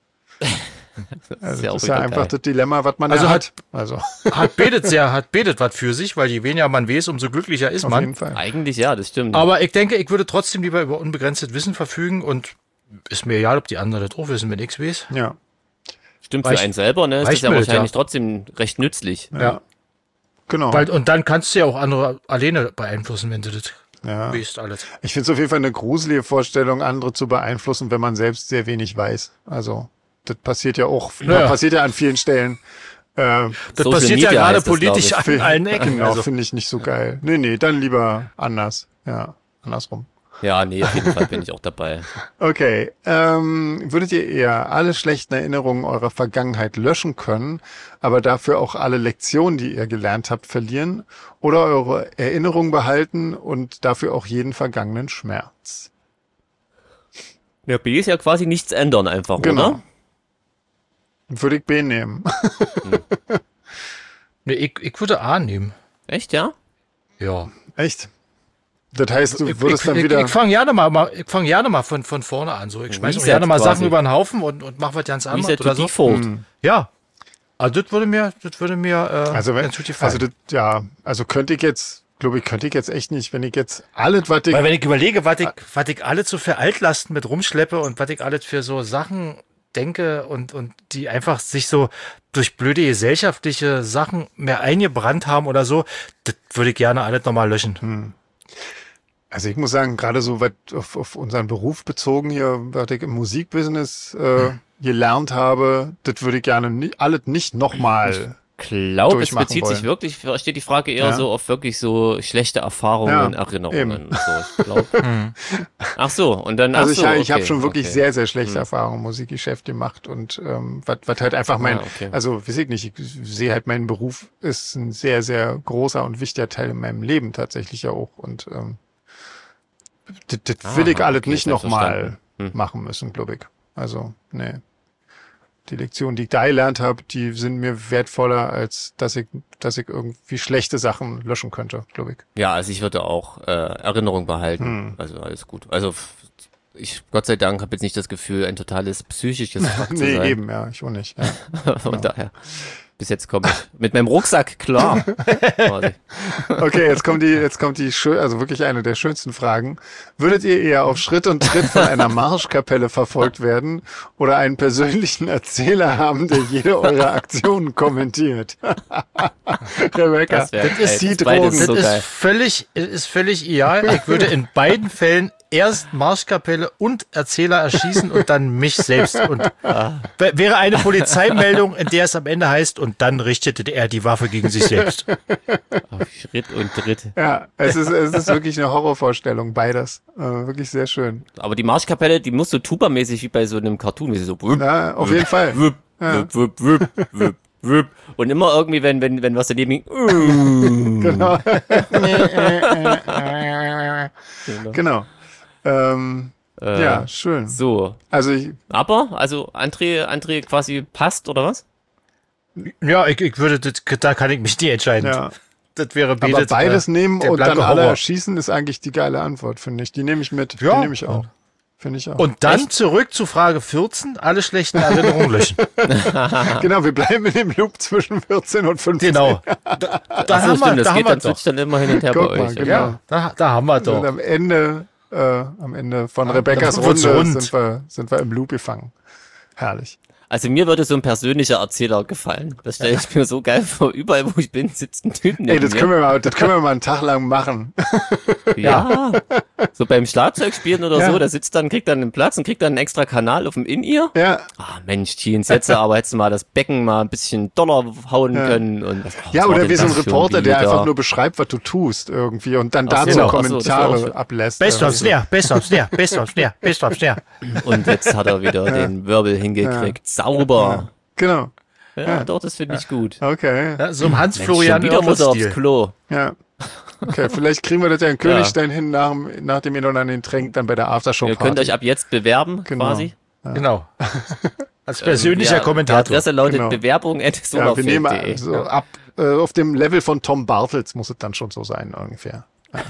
Speaker 2: Also
Speaker 1: ja auch
Speaker 2: das ist ja
Speaker 1: wieder
Speaker 2: einfach
Speaker 1: geil.
Speaker 2: das Dilemma, was man
Speaker 3: Also
Speaker 2: da
Speaker 3: hat-
Speaker 2: hat. Also
Speaker 3: Hat betet was für sich, weil je weniger man weiß, umso glücklicher ist
Speaker 2: auf
Speaker 3: man.
Speaker 2: jeden Fall.
Speaker 1: Eigentlich ja, das stimmt.
Speaker 3: Aber ich denke, ich würde trotzdem lieber über unbegrenztes Wissen verfügen und ist mir egal, ob die anderen das auch wissen, wenn ich's weiß.
Speaker 2: Ja.
Speaker 1: Stimmt für
Speaker 3: reicht-
Speaker 1: einen selber, ne? Ist das
Speaker 3: reicht
Speaker 1: ja
Speaker 3: mir das,
Speaker 1: wahrscheinlich
Speaker 3: ja.
Speaker 1: trotzdem recht nützlich.
Speaker 3: Ja.
Speaker 2: Genau.
Speaker 3: Und dann kannst du ja auch andere alleine beeinflussen, wenn du das
Speaker 2: Ja.
Speaker 3: weißt alles.
Speaker 2: Ich finde es auf jeden Fall eine gruselige Vorstellung, andere zu beeinflussen, wenn man selbst sehr wenig weiß. Also das passiert ja auch,
Speaker 3: Ja.
Speaker 2: passiert ja an vielen Stellen.
Speaker 3: Das
Speaker 1: Social
Speaker 3: passiert ja
Speaker 1: Media
Speaker 3: gerade
Speaker 1: heißt das,
Speaker 3: politisch
Speaker 1: glaub
Speaker 3: an allen Ecken.
Speaker 2: Genau,
Speaker 3: Also.
Speaker 2: finde ich nicht so geil. Nee, dann lieber anders. Ja, andersrum.
Speaker 1: Ja, nee, auf jeden Fall bin ich auch dabei.
Speaker 2: Okay, würdet ihr eher alle schlechten Erinnerungen eurer Vergangenheit löschen können, aber dafür auch alle Lektionen, die ihr gelernt habt, verlieren? Oder eure Erinnerungen behalten und dafür auch jeden vergangenen Schmerz?
Speaker 1: Ja, B ist ja quasi nichts ändern einfach,
Speaker 2: Genau.
Speaker 1: oder?
Speaker 2: Würde ich B nehmen.
Speaker 3: Nee, ich würde A nehmen.
Speaker 1: Echt, ja?
Speaker 3: Ja.
Speaker 2: Echt? Das heißt, du würdest dann wieder...
Speaker 3: Ich fange gerne mal von vorne an. So. Ich schmeiße auch
Speaker 1: Reset
Speaker 3: gerne mal
Speaker 1: quasi.
Speaker 3: Sachen über den Haufen und mach was ganz anderes
Speaker 1: Reset to
Speaker 3: oder so.
Speaker 1: default.
Speaker 3: Ja. Also das würde mir
Speaker 2: Also,
Speaker 3: ganz gut gefallen.
Speaker 2: also könnte ich jetzt, glaube ich, echt nicht, wenn ich jetzt alles, was ich...
Speaker 3: Weil wenn ich überlege, was ich alles so für Altlasten mit rumschleppe und was ich alles für so Sachen denke und die einfach sich so durch blöde gesellschaftliche Sachen mehr eingebrannt haben oder so, das würde ich gerne alles nochmal löschen.
Speaker 2: Also ich muss sagen, gerade so was auf unseren Beruf bezogen hier, was ich im Musikbusiness gelernt habe, das würde ich gerne alles nicht nochmal.
Speaker 1: Glaube, es
Speaker 2: Durchmachen
Speaker 1: bezieht sich
Speaker 2: wollen.
Speaker 1: wirklich, versteht die Frage eher
Speaker 2: Ja.
Speaker 1: so auf wirklich so schlechte Erfahrungen,
Speaker 2: Ja,
Speaker 1: Erinnerungen.
Speaker 2: eben.
Speaker 1: So, ich glaub. Ach so, und dann,
Speaker 2: Also
Speaker 1: ach so,
Speaker 2: ich habe
Speaker 1: okay,
Speaker 2: schon wirklich
Speaker 1: okay.
Speaker 2: sehr, sehr schlechte Erfahrungen im Musikgeschäft gemacht und was halt einfach
Speaker 1: okay.
Speaker 2: also weiß ich nicht, ich sehe halt, mein Beruf ist ein sehr, sehr großer und wichtiger Teil in meinem Leben tatsächlich ja auch und das will ich
Speaker 1: Aha,
Speaker 2: alles
Speaker 1: okay,
Speaker 2: nicht
Speaker 1: jetzt hab ich
Speaker 2: nochmal
Speaker 1: verstanden.
Speaker 2: machen müssen, glaube ich. Also, nee. Die Lektionen, die ich da gelernt habe, die sind mir wertvoller, als dass ich irgendwie schlechte Sachen löschen könnte, glaube ich.
Speaker 1: Ja, also ich würde auch Erinnerung behalten. Also alles gut. Also ich, Gott sei Dank, habe jetzt nicht das Gefühl, ein totales psychisches Wrack zu sein.
Speaker 2: Nee, eben, ja, ich auch nicht. Ja.
Speaker 1: Von daher, bis jetzt komme ich mit meinem Rucksack klar. Quasi.
Speaker 2: Okay, jetzt kommt die also wirklich eine der schönsten Fragen. Würdet ihr eher auf Schritt und Tritt von einer Marschkapelle verfolgt werden oder einen persönlichen Erzähler haben, der jede eurer Aktionen kommentiert? Rebecca,
Speaker 1: Das
Speaker 2: ist die
Speaker 1: beides
Speaker 2: Drogen.
Speaker 1: so geil.
Speaker 3: Ist völlig ideal. Ich würde in beiden Fällen erst Marschkapelle und Erzähler erschießen und dann mich selbst. Und wäre eine Polizeimeldung, in der es am Ende heißt, und dann richtete er die Waffe gegen sich selbst.
Speaker 1: Auf Schritt und Tritt.
Speaker 2: Ja, es ist wirklich eine Horrorvorstellung, beides. Wirklich sehr schön.
Speaker 1: Aber die Marschkapelle, die musst du tubermäßig wie bei so einem Cartoon, wie sie so
Speaker 2: Ja, auf jeden Fall.
Speaker 1: Wupp, wupp, wupp, wupp, wupp, wupp. Und immer irgendwie, wenn was daneben ging,
Speaker 2: Genau.
Speaker 1: Genau.
Speaker 2: Genau. Ja, schön.
Speaker 1: So.
Speaker 2: Also
Speaker 1: Aber, also André quasi passt, oder was?
Speaker 3: Ja, ich würde, da kann ich mich nicht entscheiden.
Speaker 2: ja.
Speaker 3: Das wäre
Speaker 2: Aber beides nehmen
Speaker 3: der
Speaker 2: und dann
Speaker 3: blanke
Speaker 2: alle
Speaker 3: Horror.
Speaker 2: erschießen ist eigentlich die geile Antwort, finde ich. Die nehme ich mit.
Speaker 3: Ja.
Speaker 2: Die nehme ich auch. Finde ich auch.
Speaker 3: Und dann zurück zu Frage 14, alle schlechten Erinnerungen löschen.
Speaker 2: Genau, wir bleiben in dem Loop zwischen 14 und 15.
Speaker 3: Genau. Da
Speaker 1: Ach so,
Speaker 3: haben
Speaker 1: stimmt,
Speaker 3: wir,
Speaker 1: das
Speaker 3: da haben
Speaker 1: geht
Speaker 3: wir
Speaker 1: dann
Speaker 3: doch.
Speaker 1: switcht dann immer hin und her
Speaker 2: Guck
Speaker 1: bei
Speaker 2: mal,
Speaker 1: euch.
Speaker 2: genau.
Speaker 3: Ja, da haben wir
Speaker 2: Und
Speaker 3: doch.
Speaker 2: am Ende von Rebeccas
Speaker 3: dann wird's
Speaker 2: Runde
Speaker 3: rund.
Speaker 2: sind wir im Loop gefangen. Herrlich.
Speaker 1: Also mir würde so ein persönlicher Erzähler gefallen. Das stelle ich mir so geil vor. Überall, wo ich bin, sitzt ein Typ
Speaker 2: Ey,
Speaker 1: neben
Speaker 2: das
Speaker 1: mir.
Speaker 2: können wir mal einen Tag lang machen.
Speaker 1: Ja. So beim Schlagzeugspielen oder
Speaker 2: Ja.
Speaker 1: so, der sitzt dann, kriegt dann einen Platz und kriegt dann einen extra Kanal auf dem In-Ear.
Speaker 2: Ja.
Speaker 1: Ah, Mensch, Teens, jetzt aber hättest du mal das Becken mal ein bisschen doller hauen können. Und was
Speaker 2: Ja,
Speaker 1: war
Speaker 2: oder
Speaker 1: denn
Speaker 2: wie so ein
Speaker 1: das schon
Speaker 2: Reporter, der
Speaker 1: wieder?
Speaker 2: einfach nur beschreibt, was du tust irgendwie und dann
Speaker 1: Ach
Speaker 2: dazu
Speaker 1: so, ach so,
Speaker 2: Kommentare
Speaker 1: das war auch schön.
Speaker 2: ablässt.
Speaker 3: Best of Snare, Best of Snare, Best of Snare, Best of Snare.
Speaker 1: Und jetzt hat er wieder den Wirbel hingekriegt. Sauber.
Speaker 2: Genau.
Speaker 1: Ja, doch, das finde ich gut.
Speaker 2: Okay.
Speaker 3: Ja, so im
Speaker 1: Mensch,
Speaker 3: Hans-Florian
Speaker 1: schon wieder muss er aufs
Speaker 3: Oertel-Stil.
Speaker 1: Klo.
Speaker 2: Ja. Okay, vielleicht kriegen wir das ja in Königstein hin, nachdem ihr dann den Tränkt dann bei der Aftershow
Speaker 1: Ihr könnt euch ab jetzt bewerben,
Speaker 2: Genau.
Speaker 1: quasi.
Speaker 3: Genau. Als persönlicher
Speaker 1: Ja, Die
Speaker 3: Kommentator.
Speaker 1: Adresse lautet
Speaker 2: Genau.
Speaker 1: bewerbung@solarfeld.de.
Speaker 2: Ja, wir nehmen also auf dem Level von Tom Bartels muss es dann schon so sein, ungefähr.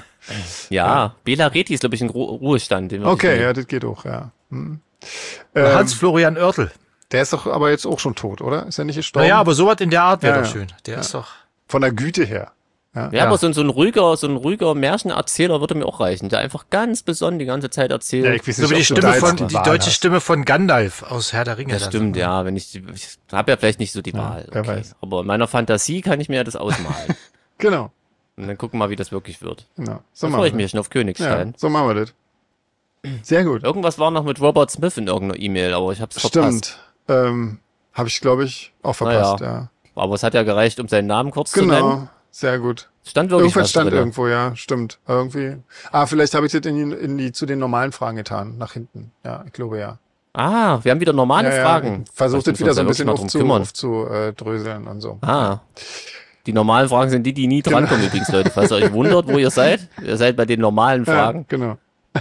Speaker 1: Ja, Bela Reti ist, glaube ich, ein Ruhestand. Den würde ich
Speaker 2: Okay,
Speaker 1: nehmen.
Speaker 2: ja, das geht auch, ja.
Speaker 3: Hans-Florian Oertel.
Speaker 2: Der ist doch aber jetzt auch schon tot, oder? Ist er nicht gestorben?
Speaker 3: Naja, aber sowas in der Art wäre
Speaker 2: Ja,
Speaker 3: doch
Speaker 2: ja.
Speaker 3: schön. Der ist doch.
Speaker 2: Von der Güte her.
Speaker 1: Ja, aber so ein ruhiger Märchenerzähler würde mir auch reichen, der einfach ganz besonnen die ganze Zeit erzählt.
Speaker 2: Ja, ich weiß
Speaker 3: So wie
Speaker 2: nicht,
Speaker 3: die
Speaker 2: ob du
Speaker 3: Stimme
Speaker 2: da
Speaker 3: von,
Speaker 2: jetzt
Speaker 3: die
Speaker 2: Wahl
Speaker 3: deutsche
Speaker 2: hast.
Speaker 3: Stimme von Gandalf aus Herr der Ringe.
Speaker 1: Das
Speaker 3: dann
Speaker 1: stimmt,
Speaker 3: so.
Speaker 1: ja, ich habe ja vielleicht nicht so die Wahl.
Speaker 2: wer weiß.
Speaker 1: Aber in meiner Fantasie kann ich mir ja das ausmalen.
Speaker 2: Genau,
Speaker 1: Und dann gucken wir mal, wie das wirklich wird.
Speaker 2: genau. So
Speaker 1: Da
Speaker 2: machen
Speaker 1: freue ich
Speaker 2: wir
Speaker 1: mich schon auf
Speaker 2: das.
Speaker 1: Königstein.
Speaker 2: Ja, so machen wir das. Sehr gut.
Speaker 1: Irgendwas war noch mit Robert Smith in irgendeiner E-Mail, aber ich habe es verpasst.
Speaker 2: Stimmt. Habe ich, glaube ich, auch verpasst, ja.
Speaker 1: Aber es hat ja gereicht, um seinen Namen kurz zu nennen.
Speaker 2: Genau, sehr gut.
Speaker 1: Stand wirklich
Speaker 2: Irgendwas
Speaker 1: was
Speaker 2: stand
Speaker 1: drin.
Speaker 2: irgendwo, ja, stimmt. Irgendwie. Vielleicht habe ich das zu den normalen Fragen getan, nach hinten. Ja, ich glaube ja.
Speaker 1: Ah, wir haben wieder normale Fragen.
Speaker 2: Versucht
Speaker 1: Vielleicht
Speaker 2: das wieder so ein
Speaker 1: müssen wir
Speaker 2: bisschen
Speaker 1: uns da wirklich
Speaker 2: aufzudröseln und so.
Speaker 1: Ah. Die normalen Fragen sind die nie drankommen übrigens, Leute. Falls ihr euch wundert, wo ihr seid bei den normalen Fragen.
Speaker 2: Ja,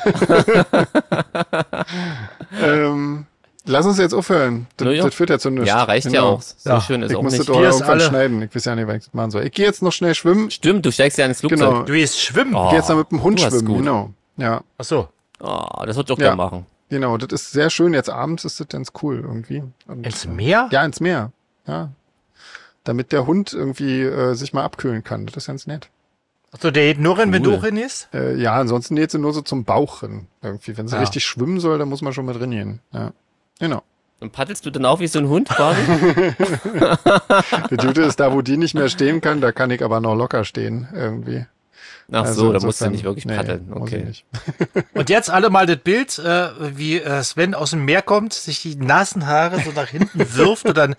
Speaker 2: genau. Lass uns jetzt aufhören. Das,
Speaker 1: Na ja.
Speaker 2: das führt ja zu nichts.
Speaker 1: Ja, reicht ja
Speaker 2: Genau.
Speaker 1: auch. So
Speaker 3: Ja.
Speaker 1: schön ist
Speaker 2: Ich
Speaker 1: auch
Speaker 2: muss das
Speaker 1: nicht.
Speaker 2: doch
Speaker 3: Hier ist
Speaker 2: irgendwann
Speaker 3: alle-
Speaker 2: schneiden. Ich weiß ja nicht, was ich das machen soll. Ich gehe jetzt noch schnell schwimmen.
Speaker 1: Stimmt, du steigst ja ins Flugzeug.
Speaker 2: Genau.
Speaker 3: Du gehst schwimmen.
Speaker 1: Oh.
Speaker 2: Ich gehe jetzt noch mit dem Hund
Speaker 1: du hast
Speaker 2: schwimmen.
Speaker 1: gut.
Speaker 2: Genau. Ja,
Speaker 3: Ach so.
Speaker 1: Oh, das wird ich auch
Speaker 2: Ja.
Speaker 1: gerne machen.
Speaker 2: genau. Das ist sehr schön. Jetzt abends ist das ganz cool irgendwie. Und,
Speaker 3: Ins Meer?
Speaker 2: Ja, ins Meer. Ja. Damit der Hund irgendwie sich mal abkühlen kann. Das ist ganz nett.
Speaker 3: Ach so, der geht nur rein, wenn
Speaker 1: Cool.
Speaker 3: du rein ist?
Speaker 2: Ja, ansonsten geht sie nur so zum Bauch hin. Irgendwie. Wenn sie
Speaker 3: Ja.
Speaker 2: richtig schwimmen soll, dann muss man schon mit drin gehen. Ja. Genau.
Speaker 1: Und paddelst du dann auch wie so ein Hund quasi?
Speaker 2: Der Gute ist da, wo die nicht mehr stehen kann, da kann ich aber noch locker stehen. Irgendwie.
Speaker 1: Ach
Speaker 2: Also
Speaker 1: so, da musst du
Speaker 2: insofern-
Speaker 1: nicht wirklich
Speaker 2: nee,
Speaker 1: paddeln.
Speaker 2: muss ich
Speaker 1: Okay.
Speaker 2: nicht.
Speaker 3: Und jetzt alle mal das Bild, wie Sven aus dem Meer kommt, sich die Nasenhaare so nach hinten wirft und dann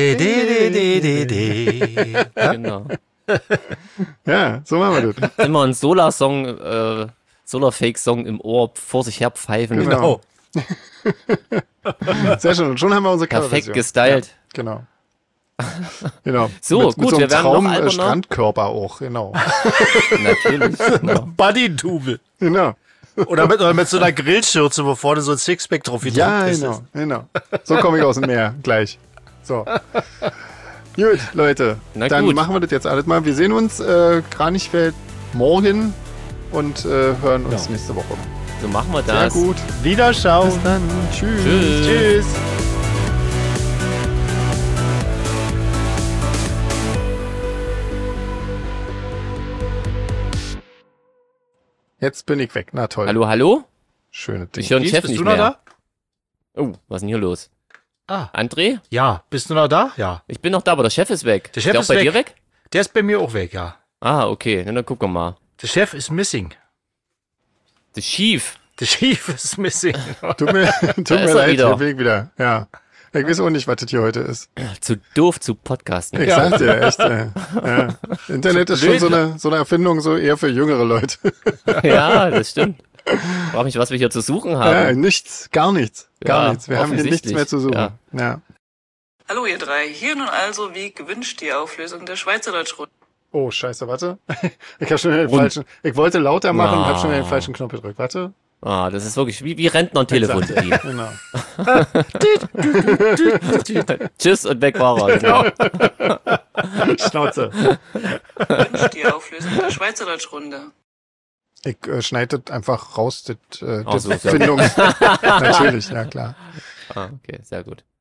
Speaker 3: Ja?
Speaker 1: Genau.
Speaker 2: Ja, so machen wir das.
Speaker 1: Immer ein Solar-Song, Solar-Fake-Song im Ohr vor sich her pfeifen.
Speaker 2: Genau.
Speaker 3: Genau.
Speaker 2: Sehr schön. Und schon haben wir unsere
Speaker 1: Perfekt
Speaker 2: Coverversion.
Speaker 1: gestylt.
Speaker 2: Ja, genau. Genau.
Speaker 1: So,
Speaker 2: mit
Speaker 1: gut,
Speaker 2: so einem
Speaker 1: wir werden noch
Speaker 2: Traum
Speaker 1: alberner.
Speaker 2: Strandkörper auch, genau.
Speaker 1: Natürlich. Genau.
Speaker 3: Buddy-Double.
Speaker 2: Genau.
Speaker 3: Oder mit so einer Grillschürze, wo vorne so ein Sixpack drauf gedruckt
Speaker 2: Ja,
Speaker 3: ist.
Speaker 2: genau. So komme ich aus dem Meer gleich. So. Gut, Leute.
Speaker 1: Na
Speaker 2: dann
Speaker 1: gut.
Speaker 2: machen wir das jetzt alles mal. Wir sehen uns Kranichfeld morgen und hören uns nächste Woche.
Speaker 1: So machen wir
Speaker 2: Sehr
Speaker 1: das.
Speaker 2: gut.
Speaker 3: Wiederschauen.
Speaker 2: Bis dann. Tschüss.
Speaker 1: Tschüss.
Speaker 3: Tschüss.
Speaker 2: Jetzt bin ich weg. Na toll.
Speaker 1: Hallo, hallo?
Speaker 2: Schöne Ding.
Speaker 1: Ich höre den
Speaker 3: Kies,
Speaker 1: Chef
Speaker 3: bist
Speaker 1: nicht
Speaker 3: du noch
Speaker 1: mehr.
Speaker 3: da?
Speaker 1: Oh, was ist denn hier los?
Speaker 3: Ah,
Speaker 1: André?
Speaker 3: ja. Bist du noch da? Ja.
Speaker 1: Ich bin noch da, aber der Chef ist weg.
Speaker 3: Der Chef
Speaker 1: der
Speaker 3: ist
Speaker 1: auch bei
Speaker 3: weg.
Speaker 1: dir weg?
Speaker 3: Der ist bei mir auch weg, ja.
Speaker 1: Ah, okay. Dann gucken wir mal.
Speaker 3: Der Chef ist missing.
Speaker 1: Das ist schief.
Speaker 3: Der Chef ist missing.
Speaker 2: Tut mir
Speaker 1: ist er
Speaker 2: leid,
Speaker 1: wieder.
Speaker 2: hier bin ich wieder. Ja. Ich weiß auch nicht, was das hier heute ist.
Speaker 1: Zu doof zu podcasten.
Speaker 2: Ich sag dir, echt. Ja. Internet ist schon so eine Erfindung, so eher für jüngere Leute.
Speaker 1: Ja, das stimmt. Frag mich, was wir hier zu suchen haben.
Speaker 2: Ja, nichts, gar nichts. Gar
Speaker 1: Ja,
Speaker 2: nichts. Wir haben hier nichts mehr zu suchen.
Speaker 1: Ja.
Speaker 2: Ja.
Speaker 4: Hallo ihr drei, hier nun also wie gewünscht die Auflösung der Schweizerdeutschrunde.
Speaker 2: Oh, scheiße, warte. Ich habe schon den falschen. Ich wollte lauter machen und habe schon den falschen Knopf gedrückt. Warte.
Speaker 1: Ah, das ist wirklich wie Rentner und Telefon.
Speaker 2: Genau.
Speaker 1: Tschüss und weg war er. Genau.
Speaker 2: Schnauze.
Speaker 4: Gewünscht die Auflösung der Schweizerdeutschrunde.
Speaker 2: Ich schneide das einfach raus, das
Speaker 1: Ach so, sehr
Speaker 2: Findung. Natürlich, ja klar.
Speaker 1: Ah, okay, sehr gut.